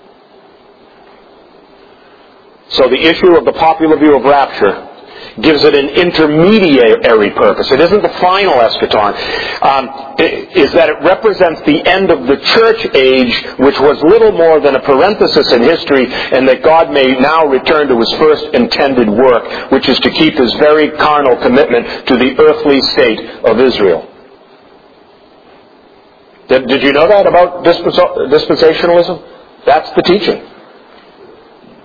So the issue of the popular view of rapture gives it an intermediary purpose. It isn't the final eschaton. Um, it, is that it represents the end of the church age, which was little more than a parenthesis in history, and that God may now return to His first intended work, which is to keep His very carnal commitment to the earthly state of Israel. Did, did you know that about dispensationalism? That's the teaching.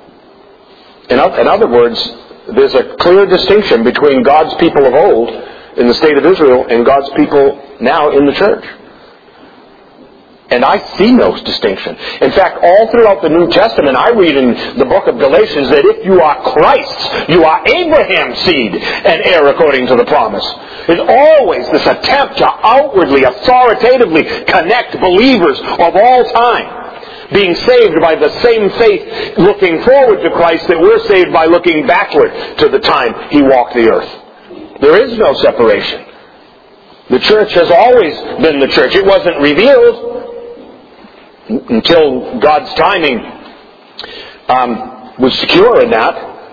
In, in other words, there's a clear distinction between God's people of old, in the state of Israel and God's people now in the church. And I see no distinction. In fact, all throughout the New Testament, I read in the book of Galatians that if you are Christ's, you are Abraham's seed and heir according to the promise. There's always this attempt to outwardly, authoritatively connect believers of all time, being saved by the same faith, looking forward to Christ, that we're saved by looking backward to the time He walked the earth. There is no separation. The church has always been the church. It wasn't revealed until God's timing um, was secure in that.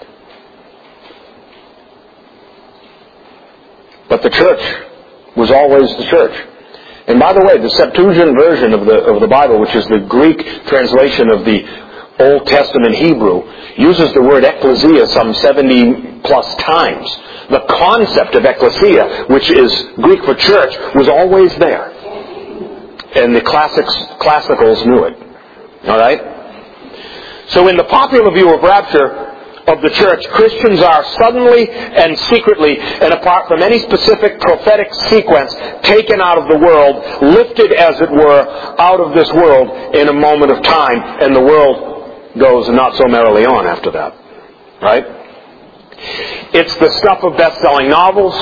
But the church was always the church. And by the way, the Septuagint version of the of the Bible, which is the Greek translation of the Old Testament Hebrew, uses the word ecclesia some seventy plus times. The concept of ecclesia, which is Greek for church, was always there. And the classics, classicals knew it. All right? So in the popular view of rapture of the church, Christians are suddenly and secretly, and apart from any specific prophetic sequence, taken out of the world, lifted, as it were, out of this world in a moment of time, and the world goes not so merrily on after that. Right? It's the stuff of best-selling novels,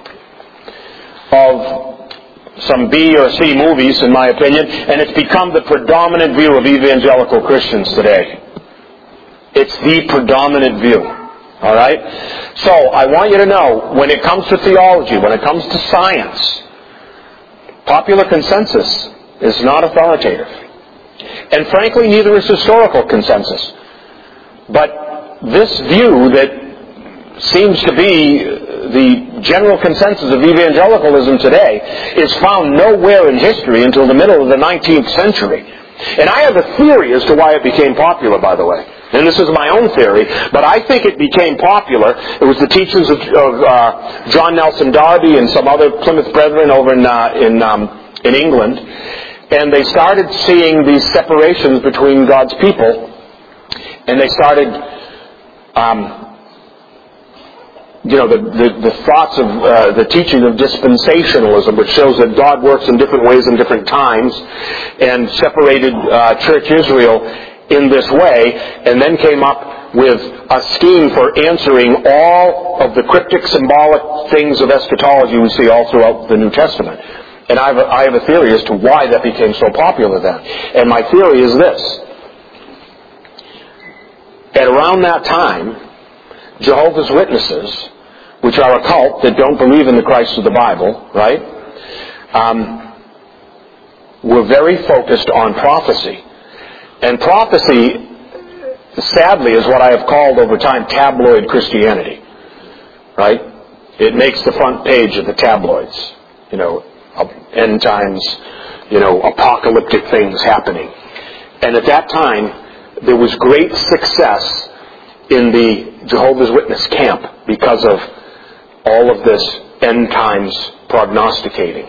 of some B or C movies, in my opinion, and it's become the predominant view of evangelical Christians today. It's the predominant view. All right? So, I want you to know, when it comes to theology, when it comes to science, popular consensus is not authoritative. And frankly, neither is historical consensus. But this view that seems to be the general consensus of evangelicalism today is found nowhere in history until the middle of the nineteenth century. And I have a theory as to why it became popular, by the way. And this is my own theory, but I think it became popular. It was the teachings of, of uh, John Nelson Darby and some other Plymouth Brethren over in uh, in, um, in England. And they started seeing these separations between God's people. And they started... Um, You know, the, the, the thoughts of uh, the teaching of dispensationalism, which shows that God works in different ways in different times, and separated uh, Church Israel in this way, and then came up with a scheme for answering all of the cryptic, symbolic things of eschatology we see all throughout the New Testament. And I have a, I have a theory as to why that became so popular then. And my theory is this. At around that time, Jehovah's Witnesses, which are a cult that don't believe in the Christ of the Bible, right, um, were very focused on prophecy. And prophecy, sadly, is what I have called over time tabloid Christianity, right? It makes the front page of the tabloids, you know, end times, you know, apocalyptic things happening. And at that time, there was great success in the Jehovah's Witness camp because of all of this end times prognosticating.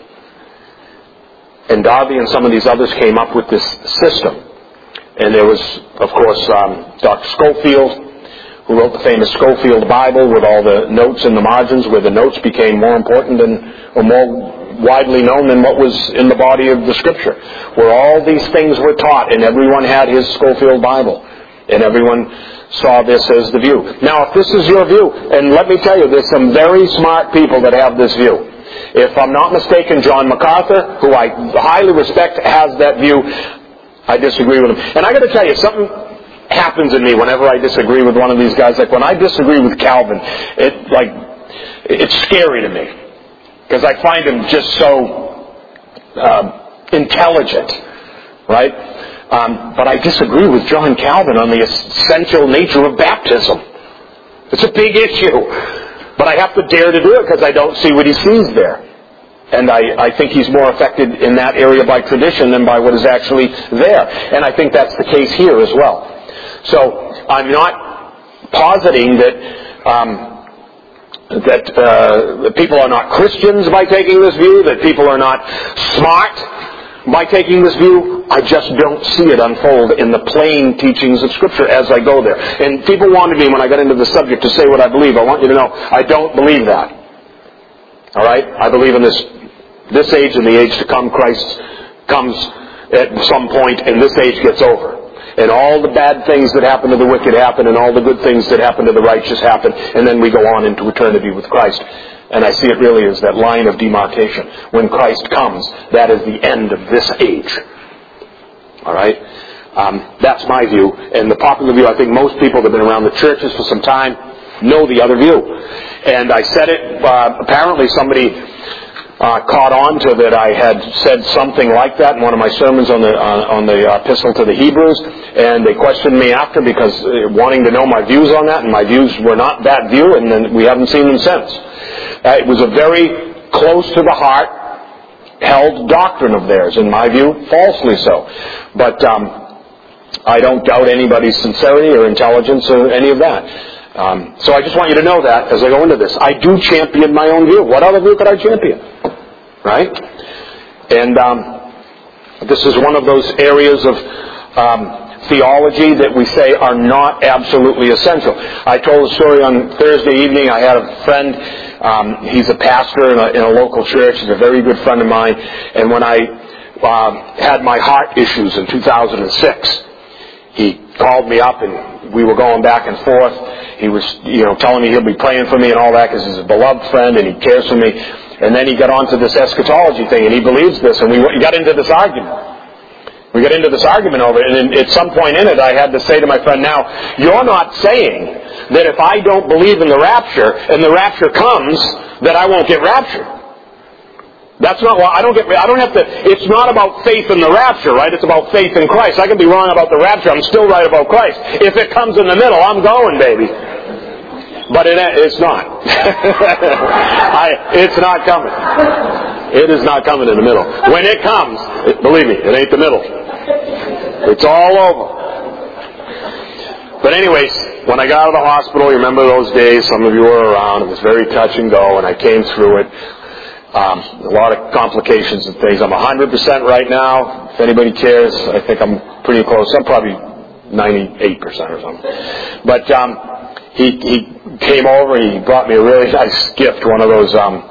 And Darby and some of these others came up with this system. And there was, of course, um, Doctor Scofield, who wrote the famous Scofield Bible with all the notes in the margins, where the notes became more important than, or more widely known than what was in the body of the Scripture, where all these things were taught, and everyone had his Scofield Bible. And everyone saw this as the view. Now, if this is your view, and let me tell you, there's some very smart people that have this view. If I'm not mistaken, John MacArthur, who I highly respect, has that view. I disagree with him. And I got to tell you, something happens in me whenever I disagree with one of these guys. Like when I disagree with Calvin, it like it's scary to me because I find him just so um, intelligent, right? Um, but I disagree with John Calvin on the essential nature of baptism. It's a big issue. But I have to dare to do it because I don't see what he sees there. And I, I think he's more affected in that area by tradition than by what is actually there. And I think that's the case here as well. So I'm not positing that um, that uh, people are not Christians by taking this view, that people are not smart by taking this view. I just don't see it unfold in the plain teachings of Scripture as I go there. And people wanted me, when I got into the subject, to say what I believe. I want you to know, I don't believe that. All right? I believe in this this age and the age to come. Christ comes at some point and this age gets over. And all the bad things that happen to the wicked happen, and all the good things that happen to the righteous happen, and then we go on into eternity with Christ. And I see it really as that line of demarcation. When Christ comes, that is the end of this age. All right? Um, that's my view. And the popular view, I think most people that have been around the churches for some time know the other view. And I said it, uh, apparently somebody uh, caught on to that I had said something like that in one of my sermons on the uh, on the epistle to the Hebrews. And they questioned me after because uh, wanting to know my views on that, and my views were not that view, and then we haven't seen them since. Uh, it was a very close to the heart held doctrine of theirs, in my view, falsely so. But um, I don't doubt anybody's sincerity or intelligence or any of that. Um, so I just want you to know that as I go into this. I do champion my own view. What other view could I champion? Right? And um, this is one of those areas of um, theology that we say are not absolutely essential. I told a story on Thursday evening. I had a friend. Um, he's a pastor in a, in a local church. He's a very good friend of mine. And when I um, had my heart issues in two thousand six, he called me up and we were going back and forth. He was, you know, telling me he'll be praying for me and all that because he's a beloved friend and he cares for me. And then he got onto this eschatology thing and he believes this, and we got into this argument. We got into this argument over it, and at some point in it I had to say to my friend, now, you're not saying that if I don't believe in the rapture and the rapture comes, that I won't get raptured. That's not why I don't get, I don't have to, it's not about faith in the rapture, right? It's about faith in Christ. I can be wrong about the rapture. I'm still right about Christ. If it comes in the middle, I'm going, baby. But it, it's not. I, it's not coming. It is not coming in the middle. When it comes, it, believe me, it ain't the middle. It's all over. But anyways, when I got out of the hospital, you remember those days, some of you were around, it was very touch and go, and I came through it. Um, a lot of complications and things. I'm one hundred percent right now. If anybody cares, I think I'm pretty close. I'm probably ninety-eight percent or something. But um, he, he came over and he brought me a really nice gift, one of those um,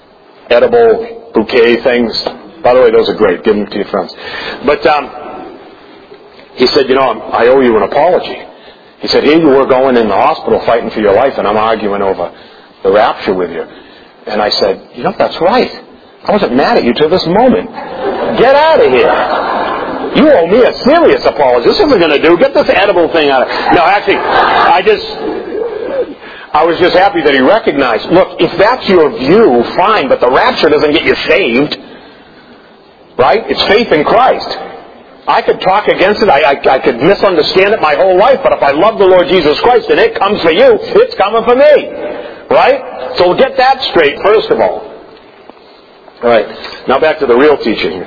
edible bouquet things. By the way, those are great. Give them to your friends. But um, he said, you know, I owe you an apology. He said, here you were going in the hospital fighting for your life, and I'm arguing over the rapture with you. And I said, you know, that's right. I wasn't mad at you till this moment. Get out of here. You owe me a serious apology. This isn't going to do. Get this edible thing out of it. No, actually, I just, I was just happy that he recognized, look, if that's your view, fine, but the rapture doesn't get you saved. Right? It's faith in Christ. I could talk against it. I, I, I could misunderstand it my whole life, but if I love the Lord Jesus Christ and it comes for you, it's coming for me. Right? So we'll get that straight, first of all. All right. Now back to the real teaching.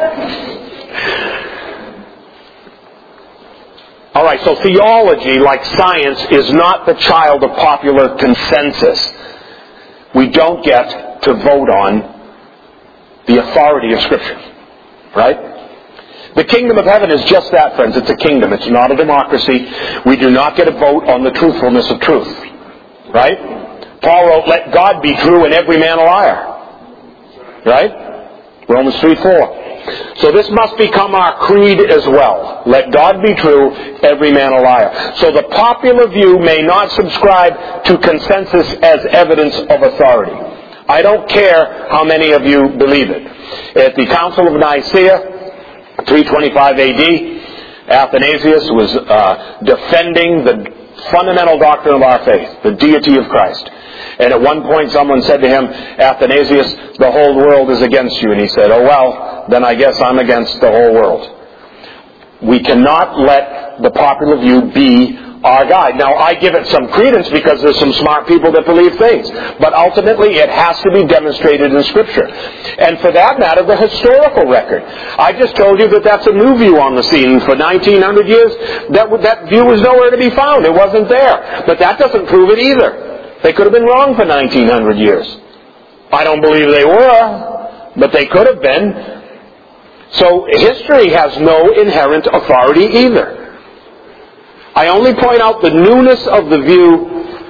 All right. So theology, like science, is not the child of popular consensus. We don't get to vote on the authority of Scripture. Right? The kingdom of heaven is just that, friends. It's a kingdom. It's not a democracy. We do not get a vote on the truthfulness of truth. Right? Paul wrote, let God be true and every man a liar. Right? Romans three four. So this must become our creed as well. Let God be true, every man a liar. So the popular view may not subscribe to consensus as evidence of authority. I don't care how many of you believe it. At the Council of Nicaea, three twenty-five A D, Athanasius was uh, defending the fundamental doctrine of our faith, the deity of Christ. And at one point someone said to him, Athanasius, the whole world is against you. And he said, oh well, then I guess I'm against the whole world. We cannot let the popular view be our guide. Now, I give it some credence because there's some smart people that believe things. But ultimately, it has to be demonstrated in Scripture. And for that matter, the historical record. I just told you that that's a new view on the scene. For nineteen hundred years, that, that view was nowhere to be found. It wasn't there. But that doesn't prove it either. They could have been wrong for nineteen hundred years. I don't believe they were, but they could have been. So history has no inherent authority either. I only point out the newness of the view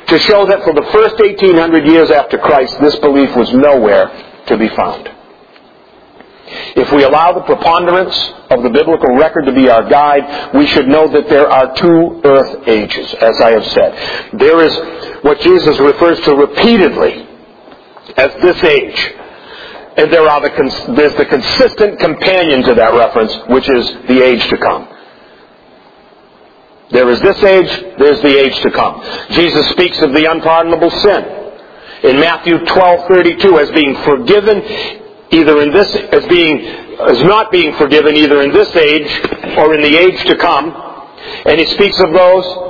to show that for the first eighteen hundred years after Christ, this belief was nowhere to be found. If we allow the preponderance of the biblical record to be our guide, we should know that there are two earth ages, as I have said. There is what Jesus refers to repeatedly as this age. And there are the, there's the consistent companion to that reference, which is the age to come. There is this age, there's the age to come. Jesus speaks of the unpardonable sin in Matthew twelve thirty-two as being forgiven either in this, as being, as not being forgiven either in this age or in the age to come. And he speaks of those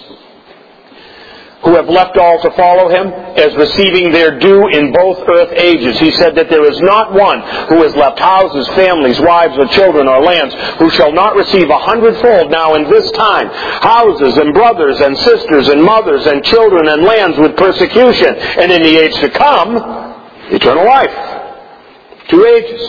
who have left all to follow him as receiving their due in both earth ages. He said that there is not one who has left houses, families, wives, or children, or lands, who shall not receive a hundredfold now in this time, houses and brothers and sisters and mothers and children and lands with persecution, and in the age to come, eternal life. Two ages.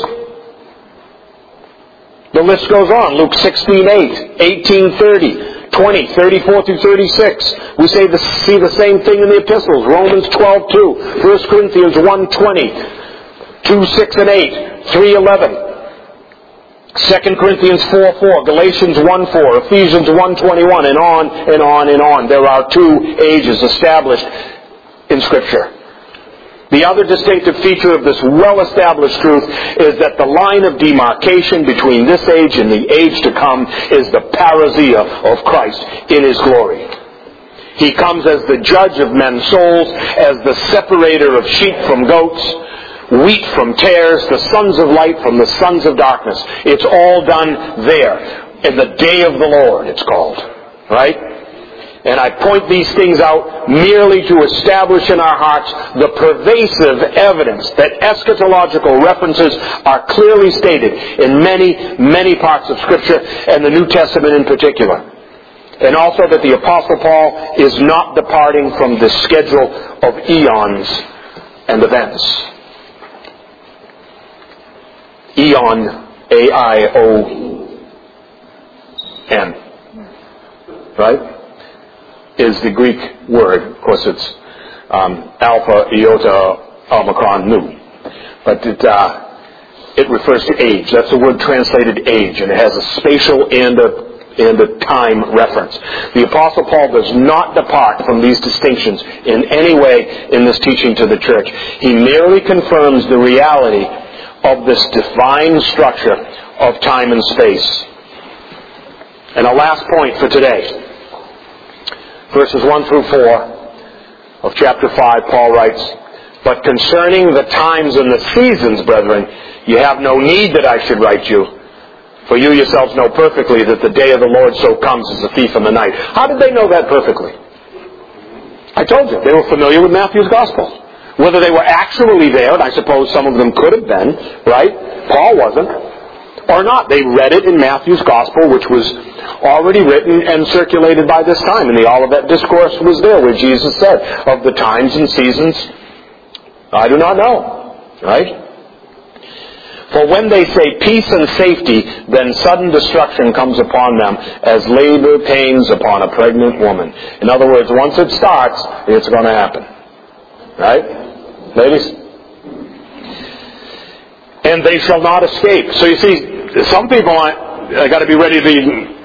The list goes on. Luke sixteen eight, eighteen thirty, twenty, thirty-four through thirty-six. We say the, see the same thing in the epistles. Romans twelve two, First Corinthians one twenty, two six and eight, three eleven, Second Corinthians four four, Galatians one four, Ephesians one twenty-one, and on and on and on. There are two ages established in Scripture. The other distinctive feature of this well-established truth is that the line of demarcation between this age and the age to come is the parousia of Christ in His glory. He comes as the judge of men's souls, as the separator of sheep from goats, wheat from tares, the sons of light from the sons of darkness. It's all done there. In the day of the Lord, it's called. Right? And I point these things out merely to establish in our hearts the pervasive evidence that eschatological references are clearly stated in many, many parts of Scripture, and the New Testament in particular. And also that the Apostle Paul is not departing from the schedule of eons and events. Eon, A I O N. Right? Is the Greek word. Of course, it's um, Alpha, Iota, Omicron, Nu. But it, uh, it refers to age. That's the word translated age, and it has a spatial and a, and a time reference. The Apostle Paul does not depart from these distinctions in any way in this teaching to the church. He merely confirms the reality of this divine structure of time and space. And a last point for today. Verses one through four of chapter five, Paul writes, "But concerning the times and the seasons, brethren, you have no need that I should write you. For you yourselves know perfectly that the day of the Lord so comes as a thief in the night." How did they know that perfectly? I told you, they were familiar with Matthew's Gospel. Whether they were actually there, and I suppose some of them could have been, right? Paul wasn't. Or not. They read it in Matthew's Gospel, which was already written and circulated by this time. And the Olivet Discourse was there, where Jesus said, of the times and seasons, I do not know. Right? For when they say peace and safety, then sudden destruction comes upon them, as labor pains upon a pregnant woman. In other words, once it starts, it's going to happen. Right? Ladies? And they shall not escape. So you see, some people are got to be ready to, be,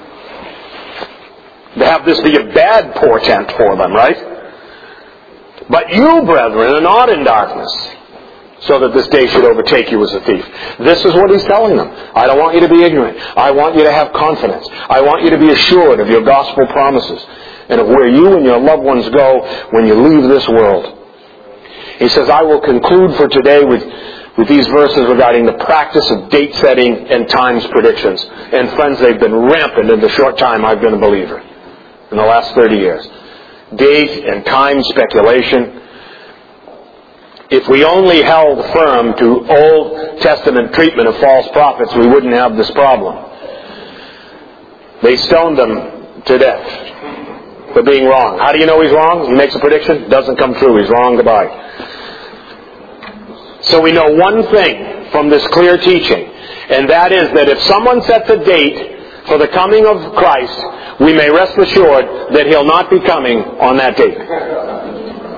to have this be a bad portent for them, right? But you, brethren, are not in darkness, so that this day should overtake you as a thief. This is what he's telling them. I don't want you to be ignorant. I want you to have confidence. I want you to be assured of your gospel promises and of where you and your loved ones go when you leave this world. He says, I will conclude for today with with these verses regarding the practice of date setting and times predictions. And friends, they've been rampant in the short time I've been a believer, in the last thirty years. Date and time speculation. If we only held firm to Old Testament treatment of false prophets, we wouldn't have this problem. They stoned them to death for being wrong. How do you know he's wrong? He makes a prediction, doesn't come true, he's wrong, goodbye. So we know one thing from this clear teaching, and that is that if someone sets a date for the coming of Christ, we may rest assured that He'll not be coming on that date.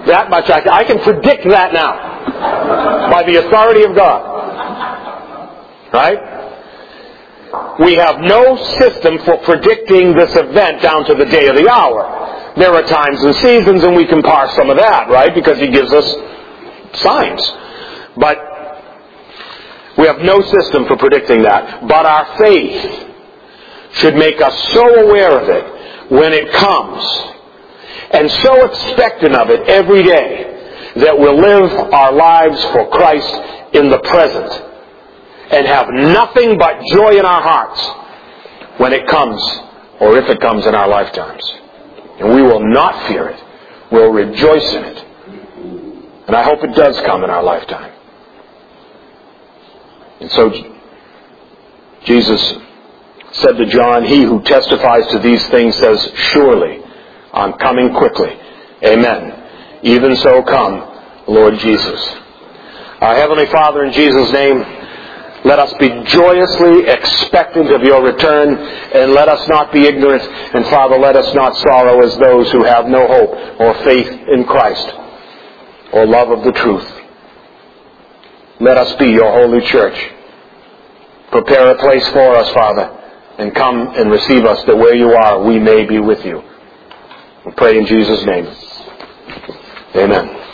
That much I can, I can predict that now by the authority of God. Right? We have no system for predicting this event down to the day of the hour. There are times and seasons, and we can parse some of that, right? Because He gives us signs. But we have no system for predicting that. But our faith should make us so aware of it when it comes, and so expectant of it every day, that we'll live our lives for Christ in the present and have nothing but joy in our hearts when it comes, or if it comes in our lifetimes. And we will not fear it. We'll rejoice in it. And I hope it does come in our lifetime. And so Jesus said to John, "He who testifies to these things says, surely, I'm coming quickly. Amen. Even so come, Lord Jesus." Our Heavenly Father, in Jesus' name, let us be joyously expectant of your return, and let us not be ignorant. And Father, let us not sorrow as those who have no hope or faith in Christ or love of the truth. Let us be your holy church. Prepare a place for us, Father, and come and receive us, that where you are, we may be with you. We pray in Jesus' name. Amen.